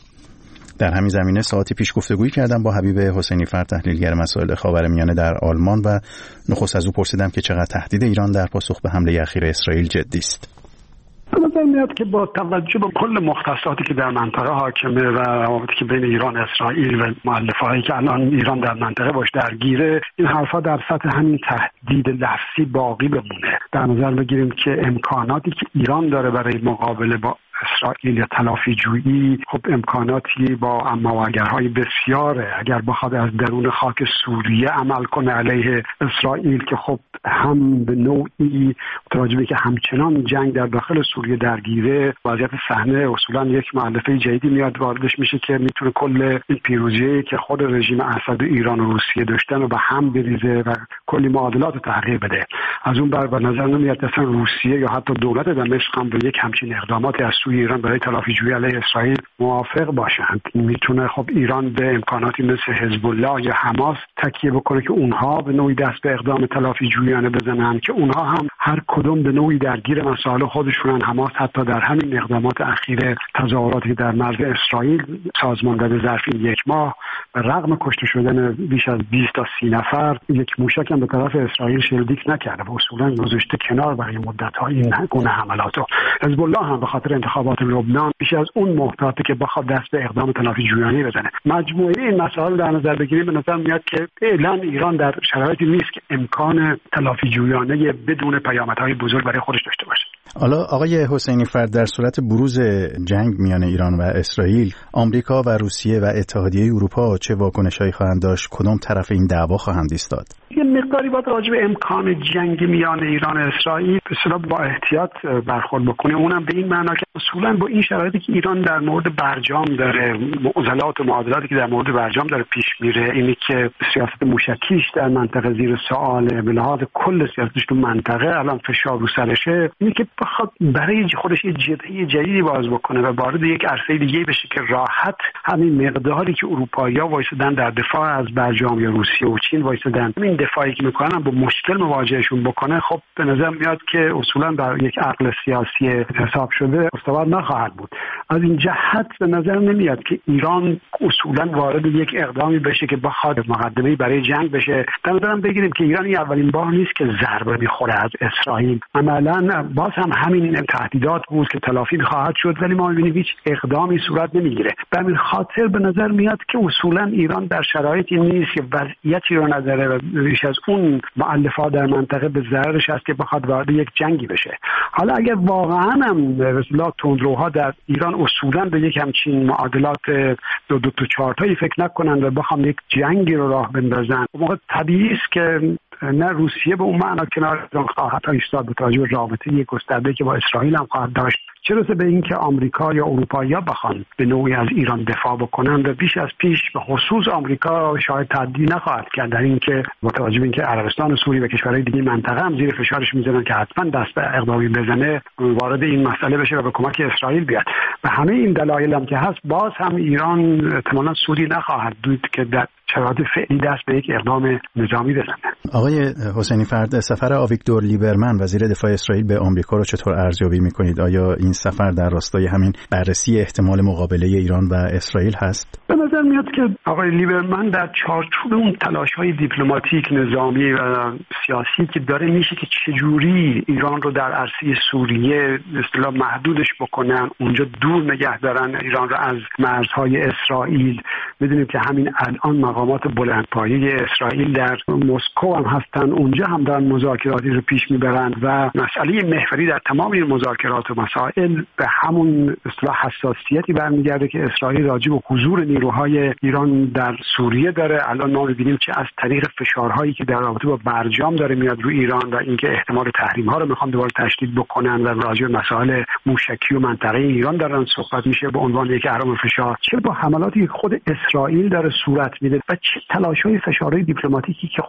در همین زمینه ساعتی پیش گفتگویی کردم با حبیب حسینی فرد، تحلیلگر مسائل خاورمیانه در آلمان، و نخست از او پرسیدم که چقدر تهدید ایران در پاسخ به حمله اخیر اسرائیل جدی است. به نظر میاد که با توجه به کل مختصاتی که در منطقه حاکمه و روابطی که بین ایران و اسرائیل و مؤلفه‌هایی که الان ایران در منطقه باش درگیره، این حرفا در سطح همین تهدید لفظی باقی بمونه. در نظر بگیریم که امکاناتی که ایران داره برای مقابله با اسرائیل یا تلافی جویی، خب امکاناتی با اماوگرهای بسیاره. اگر بخواد از درون خاک سوریه عمل کنه علیه اسرائیل که خب هم به نوعی متوجه که همچنان جنگ در داخل سوریه درگیره، وضعیت صحنه اصولا یک مؤلفه جدیدی میاد واردش میشه که میتونه کل این پیروزی که خود رژیم اسد ایران و روسیه داشتن و به هم بریزه و کلی معادلات رو تغییر بده. از اون بر به نظر نمیاد اصلا روسیه یا حتی دولت دمشق هم به یک همچین اقداماتی از سوی ایران برای تلافی جویی علیه اسرائیل موافق باشند. میتونه خب ایران به امکاناتی مثل حزب الله یا حماس تکیه بکنه که اونها به نوعی دست به اقدام تلافی جویانه بزنن که اونها هم هر کدوم به نوعی درگیر مسائل خودشونن. حماس حتی در همین اقدامات اخیر تظاهراتی در مرز اسرائیل سازمان داده ظرف یک ماه به رغم کشته شدن بیش از بیست تا سی نفر یک موشک هم به طرف اسرائیل شلیک نکرده و اصولا گذاشته کنار برای مدت‌ها این گونه حملاتو. حزب الله هم به خاطر انتخابات لبنان بیش از اون محتاطه که بخواد دست به اقدام تلافی جویانه بزنه. مجموعه این مسائل در نظر بگیریم به نظر میاد که فعلا ایران در شرایطی نیست که امکان تلافی جویانه بدون پیامدهای بزرگ برای خودش داشته باشه. حالا آقای حسینی فرد، در صورت بروز جنگ میان ایران و اسرائیل، آمریکا و روسیه و اتحادیه اروپا چه واکنش‌هایی خواهند داشت؟ کدام طرف این دعوا خواهند ایستاد؟ یه مقداری باید راجع به امکان جنگ میان ایران و اسرائیل به اصطلاح با احتیاط برخورد بکنه. اونم به این معنا که اصولا با این شرایطی که ایران در مورد برجام داره، معضلات و معادلاتی که در مورد برجام داره پیش میره، اینی که سیاست موشکیش در منطقه زیر سواله، به لحاظ کل سیاستش تو منطقه الان فشار رو سرشه، اینی که بخواد برای خودش یه جبهه جدیدی باز بکنه و وارد یک عرصه دیگه بشه که راحت همین مقداری که اروپایی‌ها وایسادن در دفاع از برجام یا روسیه و چین وایسادن، این دفاعی که میکنن با مشکل مواجهشون بکنه، خب به نظر میاد که اصولا در یک عقل سیاسی حساب شده استوار نخواهد بود. از این جهت به نظر نمیاد که ایران اصولا وارد یک اقدامی بشه که بخواد مقدمه‌ای برای جنگ بشه. در نظرم بگیریم که ایران این اولین بار نیست که ضربه میخوره از اسرائیل. عملاً باز هم همین تهدیدات بود که تلافی خواهد شد، ولی ما می‌بینیم هیچ اقدامی صورت نمیگیره. به همین خاطر به نظر میاد که اصولا ایران در شرایطی نیست که وضعیتی رو نداره و بیش از اون مؤلفه‌ها در منطقه به ضررش هست که بخواد وارد یک جنگی بشه. حالا اگر واقعا هم مثلا تندروها در ایران اصولا به یک همچین معادلات دو دو تا چهار تایی فکر نکنن و بخوام یک جنگی رو راه بندازن، موقع طبیعی است که نه روسیه به اون معنا کنار ایران خواهد ایستاد به توجه به رابطه یک گسترده که با اسرائیل هم خواهد داشت، چه رسه به این که آمریکا یا اروپایی‌ها بخوان به نوعی از ایران دفاع بکنن و بیش از پیش به خصوص آمریکا شاید تعدی نخواهد کرد در این که متوجه به این که عربستان و سوریه و کشورهای دیگه منطقه هم زیر فشارش میذارن که حتما دست به اقدامی بزنه، وارد این مسئله بشه و به کمک اسرائیل بیاد. و همه این دلایل هم که هست، باز هم ایران احتمالاً سودی نخواهد دید که در شرایط فعلی دست به یک اقدام نظامی بزنه. آقای حسینی فرد، سفر آویگدور لیبرمن وزیر دفاع اسرائیل به آمریکا رو چطور ارزیابی می‌کنید؟ آیا این سفر در راستای همین بررسی احتمال مقابله ایران و اسرائیل هست؟ به نظر میاد که آقای لیبرمن در چارچوب اون تلاش‌های دیپلماتیک، نظامی و سیاسی که داره میشه که چجوری ایران رو در عرصه سوریه به اصطلاح محدودش بکنن، اونجا دور نگه دارن ایران رو از مرزهای اسرائیل. می‌دونیم که همین الان مقامات بلندپایه اسرائیل در مسکو هم هستن، اونجا هم دارن مذاکراتی رو پیش میبرند و مسئله محوری در تمام این مذاکرات و مسائل به همون اصطلاح حساسیتی برمیگرده که اسرائیل راجع به حضور نیروهای ایران در سوریه داره. الان ما می‌بینیم چه از طریق فشارهایی که در رابطه با برجام داره میاد روی ایران و اینکه احتمال تحریم‌ها رو میخوان دوباره تشدید بکنن و راجع به مسائل موشکی و منطقه ایران دارن صحبت میشه به عنوان یک اهرم فشار، چه با حملاتی که خود اسرائیل داره صورت میده و چه تلاش‌های فشارهای دیپلماتیکی که خود اسرائیل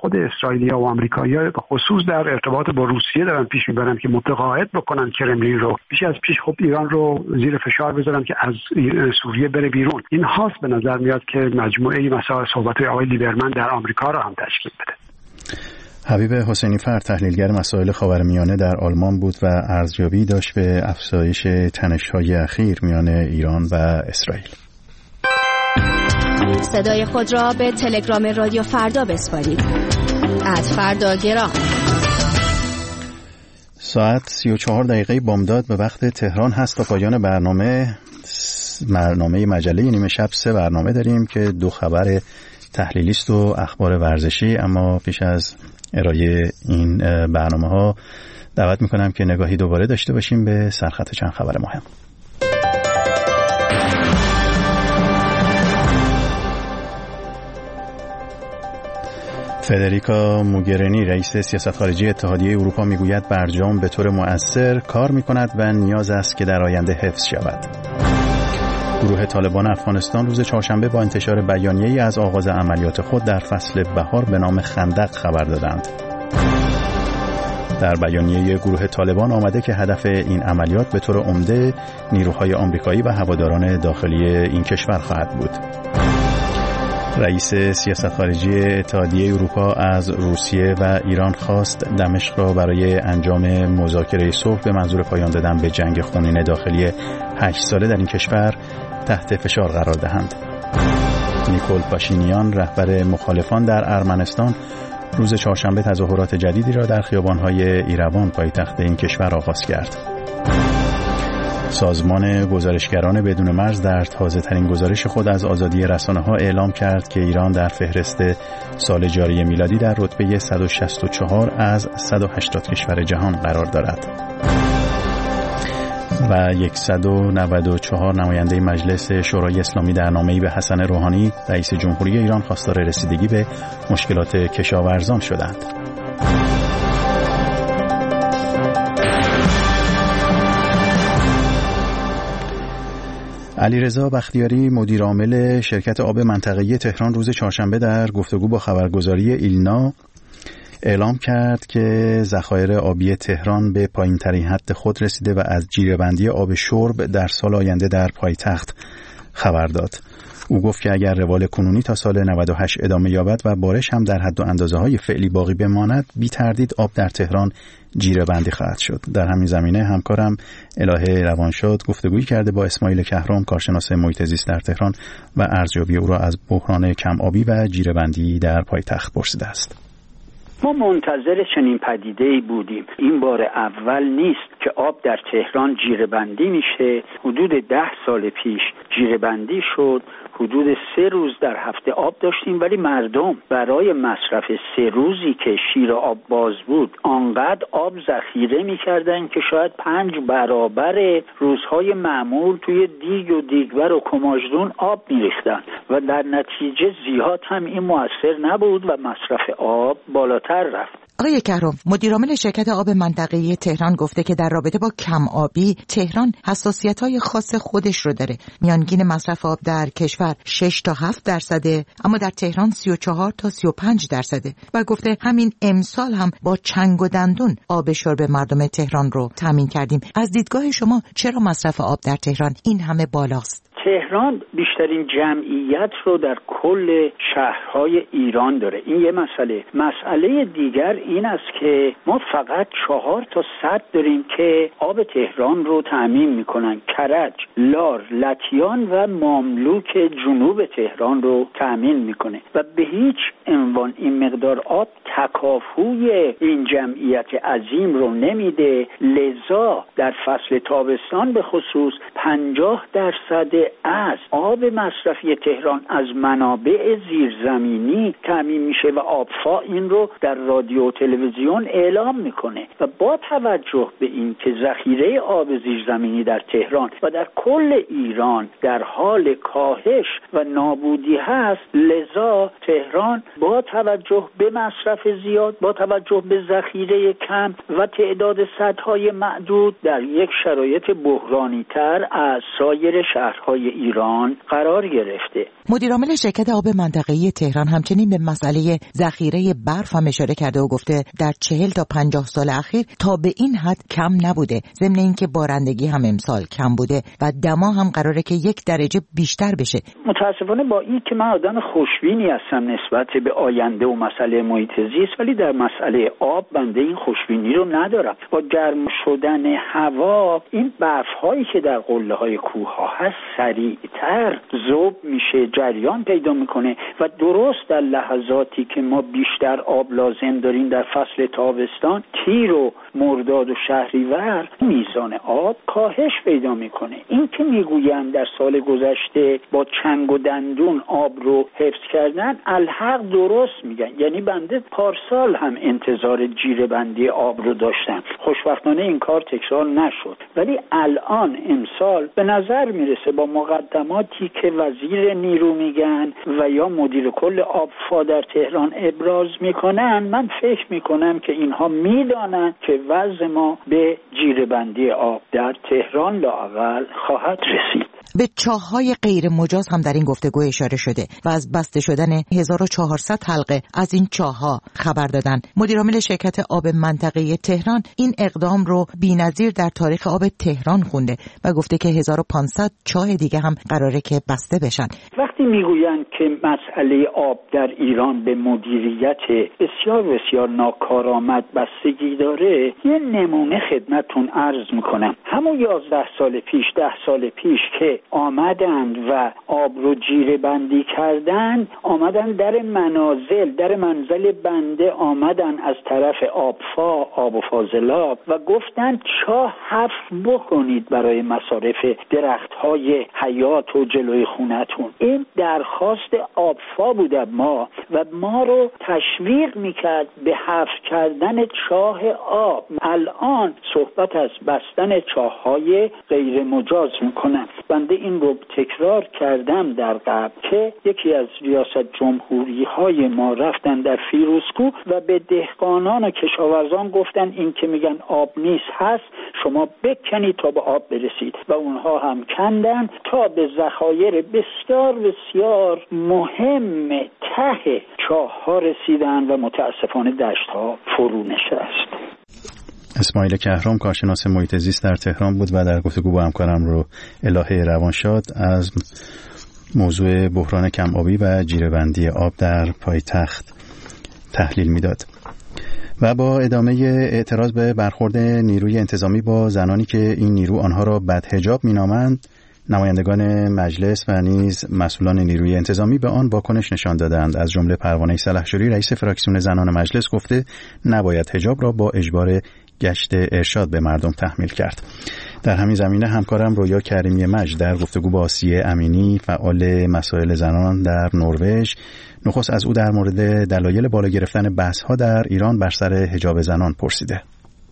اسرائیلیا و آمریکایی‌ها به خصوص در ارتباط با روسیه دارن پیش میبرن که متقاعد بکنن کرملین رو بیش از پیش خب ایران رو زیر فشار بذارن که از سوریه بره بیرون. این هاست به نظر میاد که مجموعه مسائل صحبت‌های آقای لیبرمن در آمریکا رو هم تشکیل بده. حبیب حسینی فر تحلیلگر مسائل خاورمیانه در آلمان بود و ارزیابی داشت به افزایش تنش‌های اخیر میان ایران و اسرائیل. صدای خود را به تلگرام رادیو فردا بسپارید. ات فردا گرام. ساعت سی و چهار دقیقه بامداد به وقت تهران هست. تا پایان برنامه برنامه مجله نیمه شب سه برنامه داریم که دو خبر تحلیلیست و اخبار ورزشی. اما پیش از ارائه این برنامه ها دعوت میکنم که نگاهی دوباره داشته باشیم به سرخط چند خبر مهم. فدریکا موگرینی رئیس سیاست خارجی اتحادیه اروپا میگوید برجام به طور مؤثر کار میکند و نیاز است که در آینده حفظ شود. گروه طالبان افغانستان روز چهارشنبه با انتشار بیانیه‌ای از آغاز عملیات خود در فصل بهار به نام خندق خبر دادند. در بیانیه گروه طالبان آمده که هدف این عملیات به طور عمده نیروهای آمریکایی و هواداران داخلی این کشور خواهد بود. رئیس سیاست خارجی اتحادیه اروپا از روسیه و ایران خواست دمشق را برای انجام مذاکره صلح به منظور پایان دادن به جنگ خونین داخلی هشت ساله در این کشور تحت فشار قرار دهند. نیکول پاشینیان رهبر مخالفان در ارمنستان روز چهارشنبه تظاهرات جدیدی را در خیابان‌های ایروان پایتخت این کشور آغاز کرد. سازمان گزارشگران بدون مرز در تازه‌ترین گزارش خود از آزادی رسانه‌ها اعلام کرد که ایران در فهرست سال جاری میلادی در رتبه صد و شصت و چهار از صد و هشتاد کشور جهان قرار دارد. و صد و نود و چهار نماینده مجلس شورای اسلامی در نامه‌ای به حسن روحانی رئیس جمهوری ایران خواستار رسیدگی به مشکلات کشاورزان شدند. علیرضا بختیاری مدیر عامل شرکت آب منطقه‌ای تهران روز چهارشنبه در گفتگو با خبرگزاری ایلنا اعلام کرد که ذخایر آبی تهران به پایین‌ترین حد خود رسیده و از جیره‌بندی آب شرب در سال آینده در پایتخت خبر داد. او گفت که اگر روال کنونی تا سال نود و هشت ادامه یابد و بارش هم در حد و اندازه‌های فعلی باقی بماند، بی تردید آب در تهران جیره‌بندی خواهد شد. در همین زمینه همکارم الهه روانشاد گفتگویی کرده با اسماعیل کهرام کارشناس محیط زیست در تهران و ارزیابی او را از بحران کم آبی و جیره‌بندی در پایتخت پرسیده است. ما منتظر چنین پدیده‌ای بودیم. این بار اول نیست که آب در تهران جیره‌بندی میشه. حدود ده سال پیش جیره‌بندی شد. حدود سه روز در هفته آب داشتیم، ولی مردم برای مصرف سه روزی که شیر آب باز بود آنقدر آب ذخیره می‌کردن که شاید پنج برابر روزهای معمول توی دیگ و دیگور و کماژدون آب می‌ریختن و در نتیجه زیاد هم این مؤثر نبود و مصرف آب بالاتر رفت. آقای کهرام، مدیر عامل شرکت آب منطقه‌ای تهران گفته که در رابطه با کم آبی تهران حساسیت‌های خاص خودش رو داره. میانگین مصرف آب در کشور شش تا هفت درصده، اما در تهران سی و چهار تا سی و پنج درصده و گفته همین امسال هم با چنگ و دندون آب شرب مردم تهران رو تامین کردیم. از دیدگاه شما چرا مصرف آب در تهران این همه بالاست؟ تهران بیشترین جمعیت رو در کل شهرهای ایران داره. این یه مسئله. مسئله دیگر این است که ما فقط چهار تا سد داریم که آب تهران رو تأمین میکنن. کرج، لار، لکیان و ماملوک جنوب تهران رو تأمین میکنه و به هیچ عنوان این مقدار آب تکافوی این جمعیت عظیم رو نمیده. لذا در فصل تابستان به خصوص پنجاه درصد از آب مصرفی تهران از منابع زیرزمینی تامین میشه و آبفا این رو در رادیو و تلویزیون اعلام میکنه و با توجه به این که ذخیره آب زیرزمینی در تهران و در کل ایران در حال کاهش و نابودی هست، لذا تهران با توجه به مصرف زیاد، با توجه به ذخیره کم و تعداد سدهای معدود در یک شرایط بحرانی تر از سایر شهرهای ایران قرار گرفته. مدیرعامل شرکت آب منطقه‌ای تهران همچنین به مسئله ذخیره برف هم اشاره کرده و گفته در چهل تا پنجاه سال اخیر تا به این حد کم نبوده، ضمن اینکه بارندگی هم امسال کم بوده و دما هم قراره که یک درجه بیشتر بشه. متاسفانه با این که من آدم خوشبینی هستم نسبت به آینده و مسئله محیط زیست، ولی در مسئله آب بنده این خوشبینی رو ندارم. با گرم شدن هوا این برف‌هایی که در قله‌های کوه‌ها هست سریعتر ذوب میشه، جریان پیدا میکنه و درست در لحظاتی که ما بیشتر آب لازم داریم در فصل تابستان، تیر و مرداد و شهریور، میزان آب کاهش پیدا میکنه. این که میگویند در سال گذشته با چنگ و دندون آب رو حفظ کردن، الحق درست میگن. یعنی بنده پارسال هم انتظار جیره بندی آب رو داشتم، خوشبختانه این کار تکرار نشد، ولی الان امسال به نظر میرسه با مقدماتی که وزیر نیرو میگن و یا مدیر کل آبفا در تهران ابراز میکنن، من فکر میکنم که اینها میدانن که وضع ما به جیره بندی آب در تهران لااقل خواهد رسید. به چاه‌های غیر مجاز هم در این گفتگو اشاره شده و از بسته شدن هزار و چهارصد حلقه از این چاه‌ها خبر دادن. مدیرعامل شرکت آب منطقه‌ای تهران این اقدام رو بی‌نظیر در تاریخ آب تهران خونده و گفته که هزار و پانصد چاه دیگه هم قراره که بسته بشن. وقتی میگویند که مسئله آب در ایران به مدیریت بسیار بسیار ناکارآمد بستگی داره، یه نمونه خدمتتون عرض میکنم. همون یازده سال پیش، ده سال پیش که آمدند و آب رو جیره بندی کردن، آمدن در منازل، در منزل بنده آمدن از طرف آبفا، آب و فاضلاب و گفتن چاه حفر بکنید برای مصارف درخت‌های حیات و جلوی خونتون. این درخواست آبفا بوده ما و ما رو تشویق میکرد به حفر کردن چاه آب. الان صحبت از بستن چاه‌های غیر مجاز میکنن. بنده این رو تکرار کردم در قبل که یکی از ریاست جمهوری های ما رفتن در فیروزکوه و به دهقانان و کشاورزان گفتن این که میگن آب نیست هست، شما بکنید تا به آب برسید و اونها هم کندن تا به ذخایر بسیار بسیار مهم ته چاه ها رسیدن و متاسفانه دشت ها فرو نشست. اسماعیل کهرام کارشناس محیط زیست در تهران بود و در گفتگو با همکارم رو الهه روانشاد از موضوع بحران کم آبی و جیره‌بندی آب در پایتخت تحلیل میداد. و با ادامه اعتراض به برخورد نیروی انتظامی با زنانی که این نیرو آنها را بدحجاب مینامند، نمایندگان مجلس و نیز مسئولان نیروی انتظامی به آن واکنش نشان دادند. از جمله پروانه سلحشوری رئیس فراکسیون زنان مجلس گفته نباید حجاب را با اجبار گشت ارشاد به مردم تحمیل کرد. در همین زمینه همکارم رویا کریمی مجد در گفتگو با آسیه امینی فعال مسائل زنان در نروژ نخست از او در مورد دلایل بالا گرفتن بحث‌ها در ایران بر سر حجاب زنان پرسیده.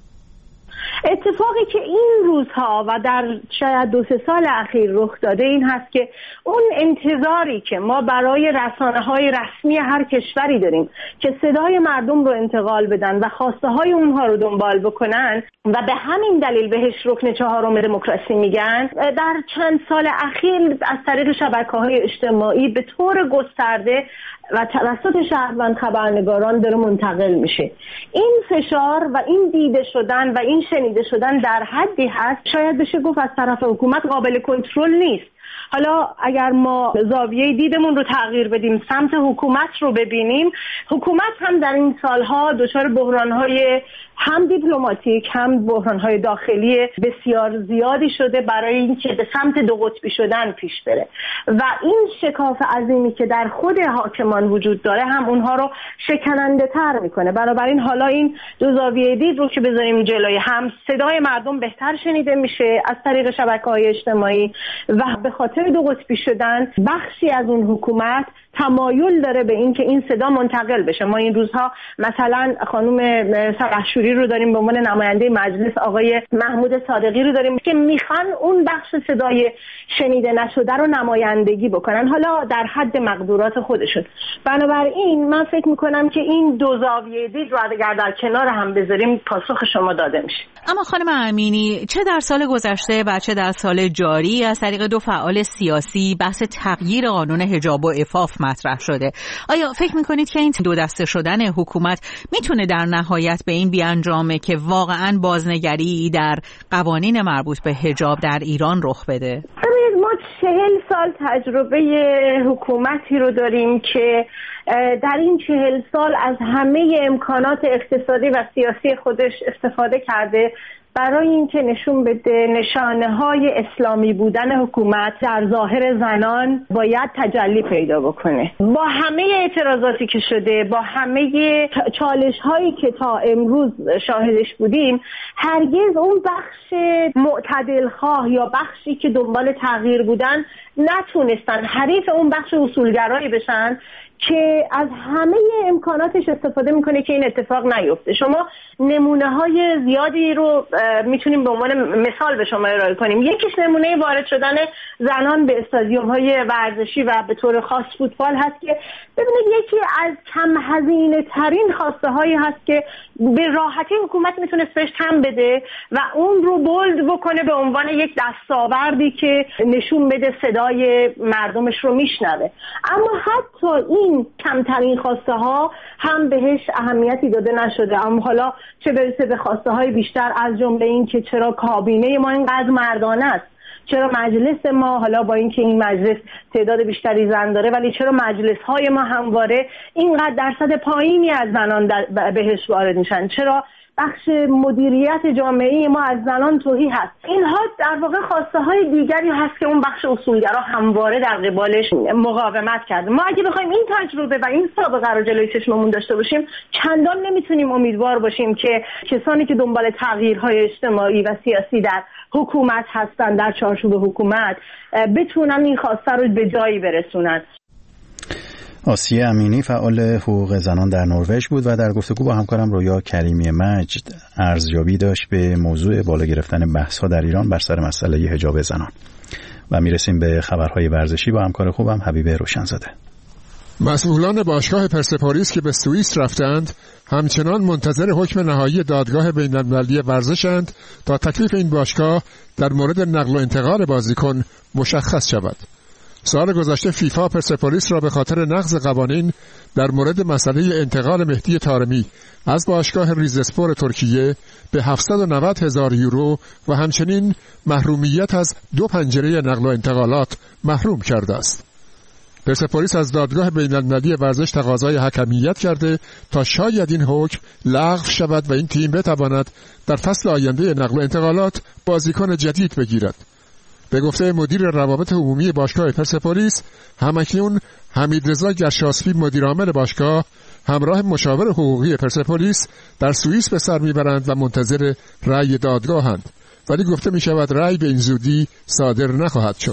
اتفاقی که این روزها و در شاید دو سه سال اخیر رخ داده این هست که اون انتظاری که ما برای رسانه‌های رسمی هر کشوری داریم که صدای مردم رو انتقال بدن و خواسته های اونها رو دنبال بکنن و به همین دلیل بهش رکن چهارم دموکراسی میگن، در چند سال اخیر از طریق شبکه‌های اجتماعی به طور گسترده و توسط شهروند خبرنگاران داره منتقل میشه. این فشار و این دیده شدن و این شنیده شدن در حدی هست شاید بشه گفت از طرف حکومت قابل کنترل نیست. حالا اگر ما زاویه دیدمون رو تغییر بدیم، سمت حکومت رو ببینیم، حکومت هم در این سالها دچار بحران‌های هم دیپلماتیک هم بحران‌های داخلی بسیار زیادی شده برای اینکه به سمت دو قطبی شدن پیش بره و این شکاف عظیمی که در خود حاکمان وجود داره هم اونها رو شکننده تر میکنه. بنابراین حالا این دو زاویه دید رو که بذاریم جلوی هم، صدای مردم بهتر شنیده میشه از طریق شبکه‌های اجتماعی و به خاطر دو قطبی شدن بخشی از اون حکومت تمایل داره به این که این صدا منتقل بشه. ما این روزها مثلا خانم سرخشوری رو داریم به عنوان نماینده مجلس، آقای محمود صادقی رو داریم که میخوان اون بخش صدای شنیده نشده رو نمایندگی بکنن، حالا در حد مقدورات خودشون. بنابراین من فکر میکنم که این دو زاویه دید رو اگر در کنار هم بذاریم پاسخ شما داده میشه. اما خانم امینی، چه در سال گذشته و چه در سال جاری از طریق دو فعال سیاسی بحث تغییر قانون حجاب و عفاف مطرح شده. آیا فکر میکنید که این دو دسته شدن حکومت میتونه در نهایت به این بیانجامه که واقعاً بازنگری در قوانین مربوط به حجاب در ایران رخ بده؟ ببینید، ما چهل سال تجربه حکومتی رو داریم که در این چهل سال از همه امکانات اقتصادی و سیاسی خودش استفاده کرده برای اینکه نشون بده نشانه‌های اسلامی بودن حکومت در ظاهر زنان باید تجلی پیدا بکنه. با همه اعتراضاتی که شده، با همه چالش‌هایی که تا امروز شاهدش بودیم، هرگز اون بخش معتدلخواه یا بخشی که دنبال تغییر بودن نتونستن حریف اون بخش اصولگرایی بشن که از همه امکاناتش استفاده میکنه که این اتفاق نیفته. شما نمونه های زیادی رو میتونیم به عنوان مثال به شما ارائه کنیم. یکیش نمونه وارد شدن زنان به استادیوم های ورزشی و به طور خاص فوتبال هست که ببینید یکی از کم هزینه ترین خواسته هایی هست که به راحتی حکومت میتونه بهش تم بده و اون رو بولد بکنه به عنوان یک دستاوردی که نشون بده صدای مردمش رو میشنوه. اما حتی این کمترین خواسته ها هم بهش اهمیتی داده نشده. اما حالا چه برسه به خواسته های بیشتر، از جمله این که چرا کابینه ما اینقدر مردانه است، چرا مجلس ما، حالا با اینکه این مجلس تعداد بیشتری زن داره، ولی چرا مجلس های ما همواره اینقدر درصد پایینی از زنان بهش وارد میشن، چرا بخش مدیریت جامعه ما از زنان توهی هست. اینها در واقع خواسته های دیگری هست که اون بخش اصولگرا همواره در قبالش مقاومت کرده. ما اگه بخوایم این تجربه و این سابقه رو جلوی چشممون داشته باشیم، چندان نمیتونیم امیدوار باشیم که کسانی که دنبال تغییرهای اجتماعی و سیاسی در حکومت هستن، در چارچوب حکومت، بتونن این خواسته رو به جایی برسونن. آسیه امینی فعال حقوق زنان در نروژ بود و در گفتگو با همکارم رویا کریمی مجد ارزیابی داشت به موضوع بالا گرفتن بحث‌ها در ایران بر سر مسئله حجاب زنان. و میرسیم به خبرهای ورزشی با همکار خوبم حبیب روشنزاده. مسئولان باشگاه پرسپولیس که به سوئیس رفتند همچنان منتظر حکم نهایی دادگاه بین‌المللی ورزشند تا تکلیف این باشگاه در مورد نقل و انتقال بازیکن مشخص شود. سال گذشته فیفا پرسپولیس را به خاطر نقض قوانین در مورد مسئله انتقال مهدی طارمی از باشگاه ریزاسپور ترکیه به هفتصد و نود هزار یورو و همچنین محرومیت از دو پنجره نقل و انتقالات محروم کرده است. پرسپولیس از دادگاه بین‌المللی ورزش تقاضای حکمیت کرده تا شاید این حکم لغو شود و این تیم بتواند در فصل آینده نقل و انتقالات بازیکن جدید بگیرد. به گفته مدیر روابط عمومی باشگاه پرسپولیس، همکنون حمیدرضا گرشاسبی مدیرعامل باشگاه همراه مشاور حقوقی پرسپولیس در سوئیس به سر میبرند و منتظر رأی دادگاهند، ولی گفته می شود رأی به این زودی صادر نخواهد شد.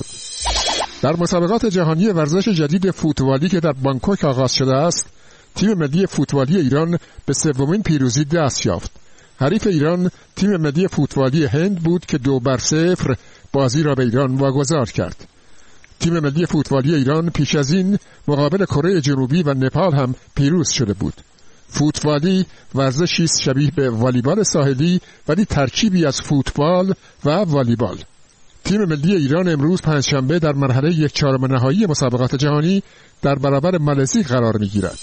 در مسابقات جهانی ورزش جدید فوتبالی که در بانکوک آغاز شده است، تیم ملی فوتبالی ایران به سومین پیروزی دست یافت. حریف ایران تیم ملی فوتبالی هند بود که دو بر صفر بازی را به ایران واگذار کرد. تیم ملی فوتبالی ایران پیش از این مقابل کره جنوبی و نپال هم پیروز شده بود. فوتبالی ورزشی است شبیه به والیبال ساحلی ولی ترکیبی از فوتبال و والیبال. تیم ملی ایران امروز پنجشنبه در مرحله یک چهارم نهایی مسابقات جهانی در برابر مالزی قرار می‌گیرد.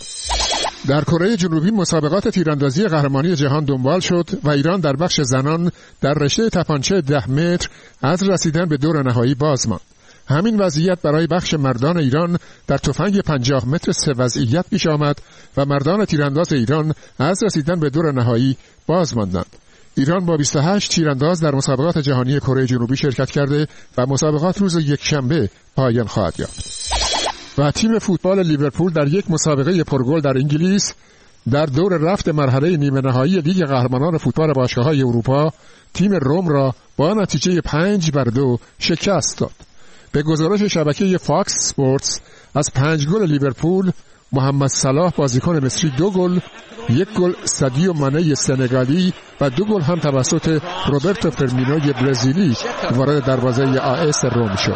در کره جنوبی مسابقات تیراندازی قهرمانی جهان دنبال شد و ایران در بخش زنان در رشته تپانچه ده متر از رسیدن به دور نهایی باز ماند. همین وضعیت برای بخش مردان ایران در تفنگ پنجاه متر سه وضعیت پیش آمد و مردان تیرانداز ایران از رسیدن به دور نهایی باز ماندند. ایران با بیست و هشت تیرانداز در مسابقات جهانی کره جنوبی شرکت کرده و مسابقات روز یکشنبه پایان خواهد یافت. و تیم فوتبال لیورپول در یک مسابقه پرگل در انگلیس در دور رفت مرحله نیمه نهایی لیگ قهرمانان فوتبال باشگاه‌های اروپا تیم روم را با نتیجه پنج بر دو شکست داد. به گزارش شبکه فاکس اسپورتس از پنج گل لیورپول، محمد صلاح بازیکن مصری دو گل، یک گل سادیو مانه سنگالی و دو گل هم توسط روبرتو فرمینوی برزیلی وارد دروازه آس روم شد.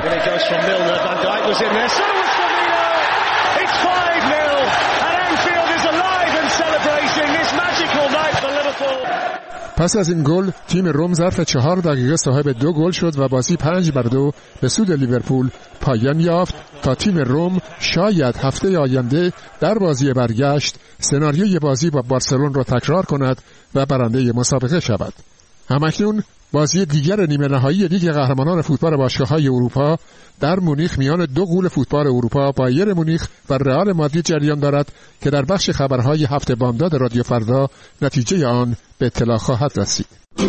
پس از این گل تیم روم ظرف چهار دقیقه صاحب دو گل شد و بازی پنج بر دو به سود لیورپول پایان یافت تا تیم روم شاید هفته آینده در بازی برگشت سناریوی بازی با بارسلون را تکرار کند و برنده مسابقه شود. همکنون بازی دیگر نیمه نهایی لیگ قهرمانان فوتبال باشگاه‌های اروپا در مونیخ میان دو غول فوتبال اروپا بایر مونیخ و رئال مادرید جریان دارد که در بخش خبرهای هفته بامداد رادیو فردا نتیجه آن به اطلاع خواهد رسید.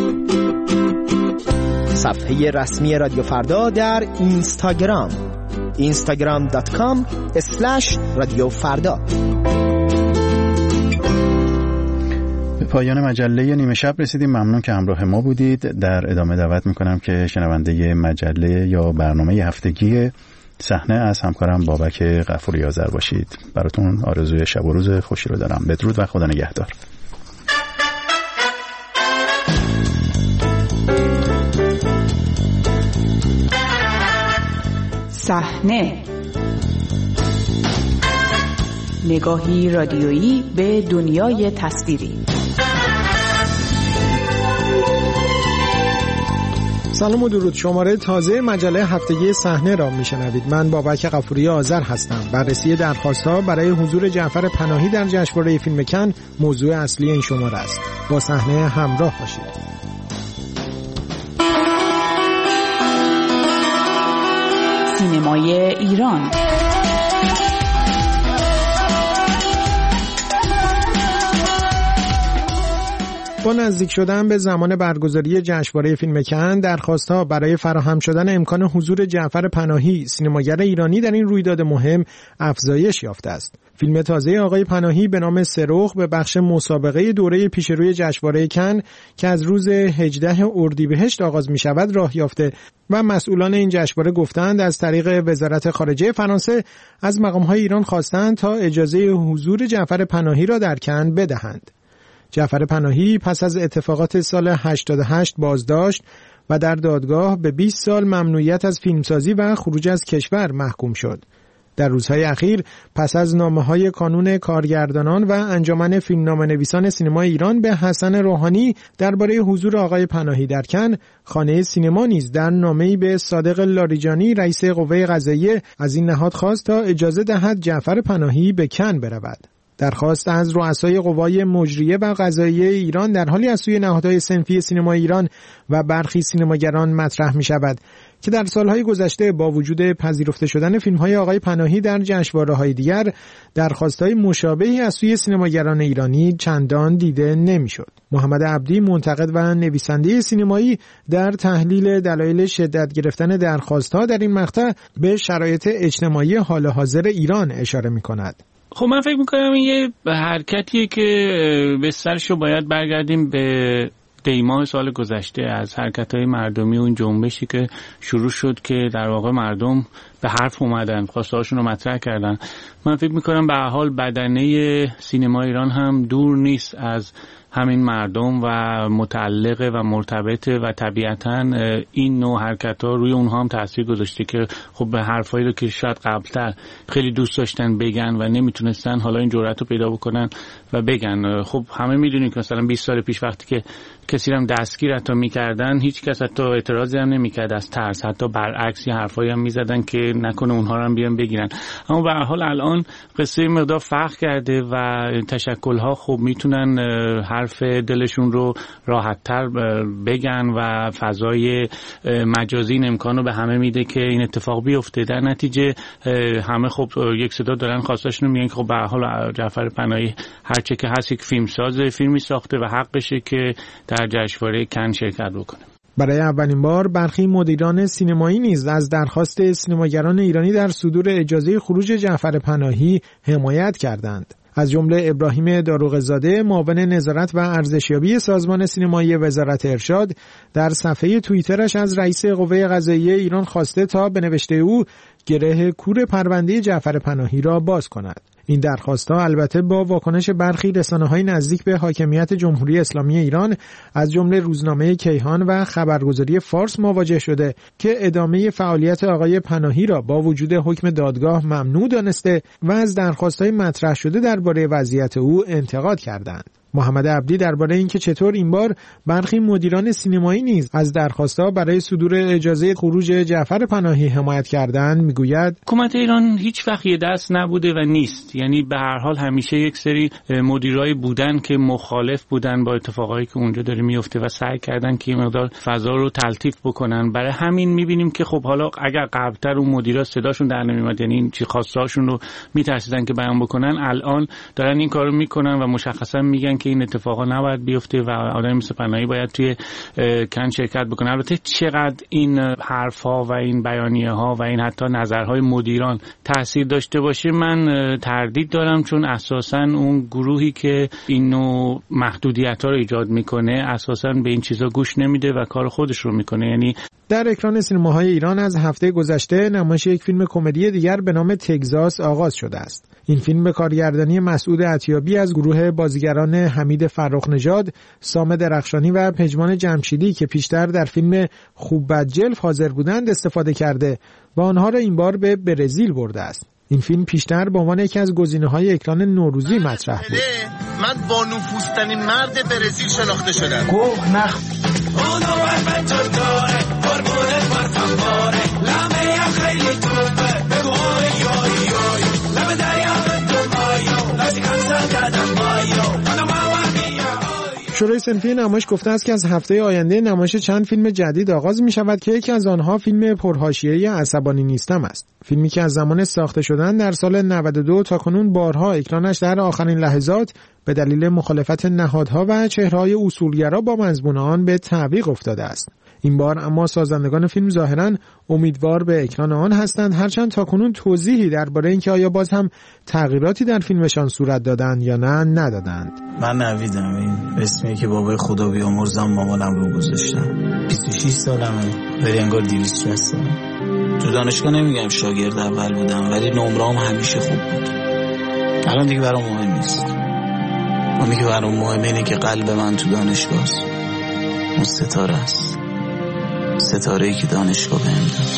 صفحه رسمی رادیو فردا در اینستاگرام اینستاگرام دات کام اسلش رادیو فردا. به پایان مجله نیمه شب رسیدیم. ممنون که همراه ما بودید. در ادامه دعوت میکنم که شنونده مجله یا برنامه هفتگی صحنه از همکارم بابک غفوری آذر باشید. براتون آرزوی شب و روز خوشی رو دارم. بدرود و خدا نگهدار. صحنه، نگاهی رادیویی به دنیای تصویری. سلام و درود. شماره تازه مجله هفتگی صحنه را میشنوید. من بابک غفوری آذر هستم. بررسی درخواست‌ها برای حضور جعفر پناهی در جشنواره فیلم کن موضوع اصلی این شماره است. با صحنه همراه باشید. سینمای ایران. با نزدیک شدن به زمان برگزاری جشنواره فیلم کن، درخواست‌ها برای فراهم شدن امکان حضور جعفر پناهی، سینماگر ایرانی در این رویداد مهم، افزایش یافته است. فیلم تازه آقای پناهی به نام سرخ به بخش مسابقه دوره پیشروی جشنواره کن که از روز هجدهم اردیبهشت آغاز می شود راه یافته و مسئولان این جشنواره گفتند از طریق وزارت خارجه فرانسه از مقام‌های ایران خواستند تا اجازه حضور جعفر پناهی را در کن بدهند. جعفر پناهی پس از اتفاقات سال هشتاد و هشت بازداشت و در دادگاه به بیست سال ممنوعیت از فیلمسازی و خروج از کشور محکوم شد. در روزهای اخیر پس از نامه‌های کانون کارگردانان و انجمن فیلمنامه‌نویسان سینمای ایران به حسن روحانی درباره حضور آقای پناهی در کن، خانه سینما نیز در نامه‌ای به صادق لاریجانی رئیس قوه قضاییه از این نهاد خواست تا اجازه دهد جعفر پناهی به کن برود. درخواست از رؤسای قوای مجریه و قضاییه ایران در حالی از سوی نهادهای صنفی سینمای ایران و برخی سینماگران مطرح می شود که در سالهای گذشته با وجود پذیرفته شدن فیلم‌های آقای پناهی در جشنواره‌های دیگر، درخواست‌های مشابهی از سوی سینماگران ایرانی چندان دیده نمی‌شد. محمد عبدی، منتقد و نویسنده سینمایی، در تحلیل دلایل شدت گرفتن درخواست‌ها در این مقطع به شرایط اجتماعی حال حاضر ایران اشاره می‌کند. خب من فکر میکنم این یه حرکتیه که به سرشو باید برگردیم به دیماه سال گذشته، از حرکت‌های مردمی، اون جنبشی که شروع شد که در واقع مردم به حرف اومدن، خواسته‌هاشون رو مطرح کردن. من فکر میکنم به هر حال بدنه سینما ایران هم دور نیست از همین مردم و متعلقه و مرتبطه و طبیعتاً این نوع حرکت‌ها روی اونها هم تأثیر گذاشته که خب به حرفایی رو که شاید قبل‌تر خیلی دوست داشتن بگن و نمیتونستن، حالا این جرأت رو پیدا بکنن و بگن. خب همه میدونیم که مثلا بیست سال پیش وقتی که کسی هم دستگیر حتی میکردن، هیچ کس حتی اعتراضی هم نمیکرد از ترس، حتی برعکس حرفایی هم میزدن که نکنه اونها رو هم بیان بگیرن. اما به هر حال الان قصه مقدار فرق کرده و تشکل‌ها خب میتونن حرف دلشون رو راحت‌تر بگن و فضای مجازی این امکان رو به همه میده که این اتفاق بیفته. در نتیجه همه خب یک صدا دارن خواستاشون میگن که خب به هر حال جعفر پناهی هرچه که هست یک فیلمساز، فیلمی ساخته و حقشه که در جشنواره کن شرکت بکنه. برای اولین بار برخی مدیران سینمایی نیز از درخواست سینماگران ایرانی در صدور اجازه خروج جعفر پناهی حمایت کردند. از جمله ابراهیم داروغزاده معاون نظارت و ارزشیابی سازمان سینمایی وزارت ارشاد در صفحه توییترش از رئیس قوه قضاییه ایران خواسته تا به نوشته او گره کور پرونده جعفر پناهی را باز کند. این درخواست‌ها البته با واکنش برخی رسانه‌های نزدیک به حاکمیت جمهوری اسلامی ایران از جمله روزنامه کیهان و خبرگزاری فارس مواجه شده که ادامه فعالیت آقای پناهی را با وجود حکم دادگاه ممنوع دانسته و از درخواست‌های مطرح شده درباره وضعیت او انتقاد کردند. محمد عبدی درباره اینکه چطور این بار برخی مدیران سینمایی نیز از درخواست‌ها برای صدور اجازه خروج جعفر پناهی حمایت کردند میگوید حکومت ایران هیچ وقت یه دست نبوده و نیست. یعنی به هر حال همیشه یک سری مدیرای بودن که مخالف بودن با اتفاقایی که اونجا داره میفته و سعی کردن که این مقدار فضا رو تلطیف بکنن. برای همین میبینیم که خب حالا اگر قبلتر اون مدیرا صداشون در نمیومد، یعنی این چی خواستاشون رو میترسیدن که بیان بکنن، الان دارن این کارو میکنن و مشخصا میگن که این اتفاقا نباید بیفته و آدم مثل پناهی باید توی کن شرکت بکنه. البته چقدر این حرفا و این بیانیه ها و این حتی نظرهای مدیران تاثیر داشته باشه من تردید دارم، چون اساسا اون گروهی که این نوع محدودیت ها رو ایجاد میکنه اساسا به این چیزا گوش نمیده و کار خودش رو میکنه. یعنی در اکران سینماهای ایران از هفته گذشته نمایش یک فیلم کمدی دیگر به نام تگزاس آغاز شده است. این فیلم به کارگردانی مسعود عطیابی از گروه بازیگران حمید فرخ نژاد، سام درخشانی و پژمان جمشیدی که پیشتر در فیلم خوب بد جلف حاضر بودند استفاده کرده و آنها را این بار به برزیل برده است. این فیلم پیشتر به عنوان یکی از گزینه‌های اکران نوروزی مطرح بود. من با نفوذترین مرد برزیل شناخته شدم. گوه نخ شورای صنفی نمایش گفته است که از هفته آینده نمایش چند فیلم جدید آغاز می شود که یکی از آنها فیلم پرحاشیه عصبانی نیستم است. فیلمی که از زمان ساخته شدن در سال نود و دو تا کنون بارها اکرانش در آخرین لحظات به دلیل مخالفت نهادها و چهره‌های اصولگرا با مضمون آن به تعویق افتاده است. این بار اما سازندگان فیلم ظاهراً امیدوار به اکران آن هستند، هرچند تاکنون توضیحی درباره اینکه آیا باز هم تغییراتی در فیلمشان صورت دادند یا نه ندادند. من نویدم، این اسمی که بابای خدا بیامرزم مامانم رو گذاشتم. بیست و شش سالمه ولی انگار دویست و شصت سالم. تو دانشگاه نمیگم شاگرد اول بودم ولی نمره‌ام همیشه خوب بود. الان دیگه برام مهم نیست. اونی که برام مهمه اینه که قلب من تو دانشگاه است. اون ستاره است. ستاره‌ای که دانشگاه بهم داد.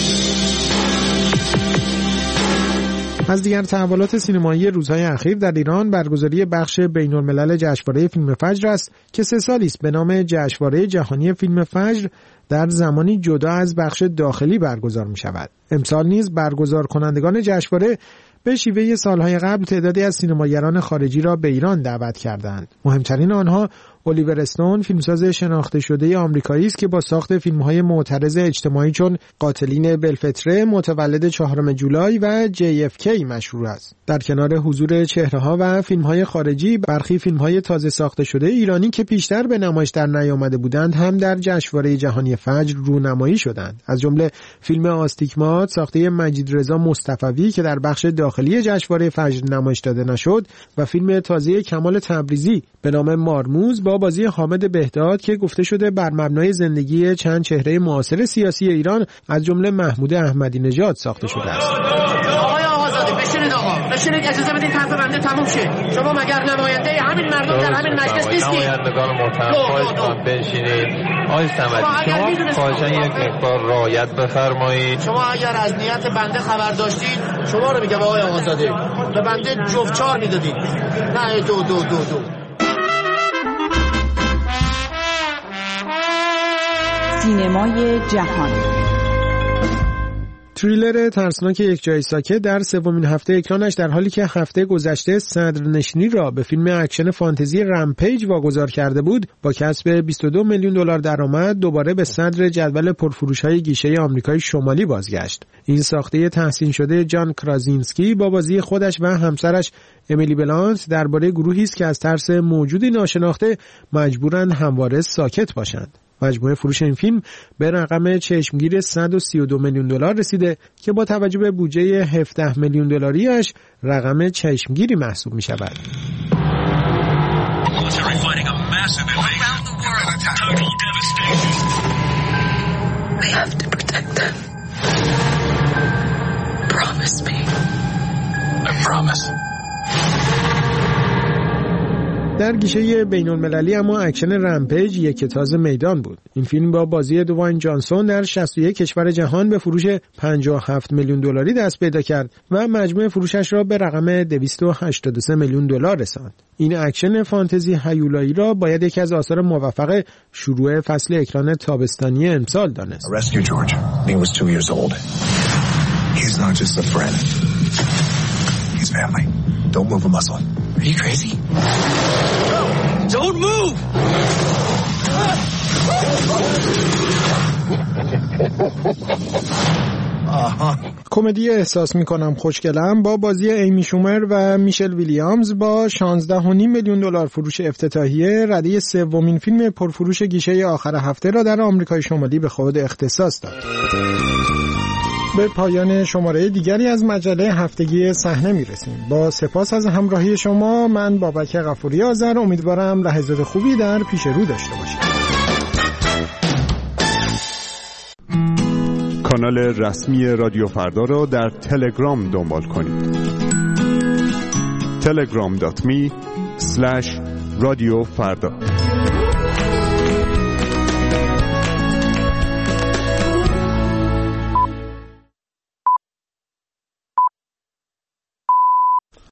از دیگر تحولات سینمایی روزهای اخیر در ایران برگزاری بخش بین‌الملل جشنواره فیلم فجر است که سه سالی است به نام جشنواره جهانی فیلم فجر در زمانی جدا از بخش داخلی برگزار می شود. امسال نیز برگزار کنندگان جشنواره به شیوه سالهای قبل تعدادی از سینماگران خارجی را به ایران دعوت کردند. مهمترین آنها الیور استون، فیلمساز شناخته شده آمریکایی است که با ساخت فیلم‌های معترض اجتماعی چون قاتلین بلفتره، متولد چهارم جولای و جی اف کی مشهور است. در کنار حضور چهره‌ها و فیلم‌های خارجی، برخی فیلم‌های تازه ساخته شده ایرانی که پیشتر به نمایش در نیامده بودند هم در جشنواره جهانی فجر رونمایی شدند. از جمله فیلم آستیگمات ساخته مجید رضا مصطفوی که در بخش داخلی جشنواره فجر نمایش داده نشد و فیلم تازه کمال تبریزی به نام مارموز با بازی حامد بهداد که گفته شده بر مبنای زندگی چند چهره معاصر سیاسی ایران از جمله محمود احمدی نژاد ساخته شده است. آقای آقازاده بشینید آقا، بشینید اجازه بدید حرف بنده تموم شه. شما مگر نماینده همین مردم در همین مجلس نیستید؟ نمایندگان محترم خواهشان بنشینید. آقای صمدی شما خواهشاً یک مقدار رعایت بفرمایید. شما اگر از نیت بنده خبر داشتید شما رو میگم آقای آقازاده به بنده جفت چهار میدادید، نه دو دو دو دو. سینمای جهان. تریلر ترسناک یک جای ساکت در سومین هفته اکرانش در حالی که هفته گذشته صدرنشینی را به فیلم اکشن فانتزی رمپیج واگذار کرده بود، با کسب بیست و دو میلیون دلار درآمد دوباره به صدر جدول پرفروش‌های گیشه آمریکای شمالی بازگشت. این ساخته تحسین شده جان کرازینسکی با بازی خودش و همسرش امیلی بلانت درباره گروهی است که از ترس موجودی ناشناخته مجبورند همواره ساکت باشند. مجموع فروش این فیلم به رقم چشمگیر صد و سی و دو میلیون دلار رسیده که با توجه به بودجه هفده میلیون دلاریش رقم چشمگیری محسوب می شود. در گیشه بین المللی اما اکشن رمپیج یک تاز میدان بود. این فیلم با بازی دوواین جانسون در شصت و یک کشور جهان به فروش پنجاه و هفت میلیون دلاری دست پیدا کرد و مجموع فروشش را به رقم دویست و هشتاد و سه میلیون دلار رساند. این اکشن فانتزی هیولایی را باید یکی از آثار موفق شروع فصل اکران تابستانی امسال دانست. Don't move a muscle. Are you crazy? No! Don't move! کمدی احساس میکنم خوشگلم با بازی ایمی شومر و میشل ویلیامز با شانزده و نیم میلیون دلار فروش افتتاحیه رده سومین فیلم پرفروش گیشه آخر هفته را در آمریکای شمالی به خود اختصاص داد. به پایان شماره دیگری از مجله هفتگی صحنه میرسیم. با سپاس از همراهی شما، من بابک غفوری آذر امیدوارم لحظات خوبی در پیش رو داشته باشید. کانال رسمی رادیو فردا را در تلگرام دنبال کنید. تلگرام دات می اسلش رادیو فردا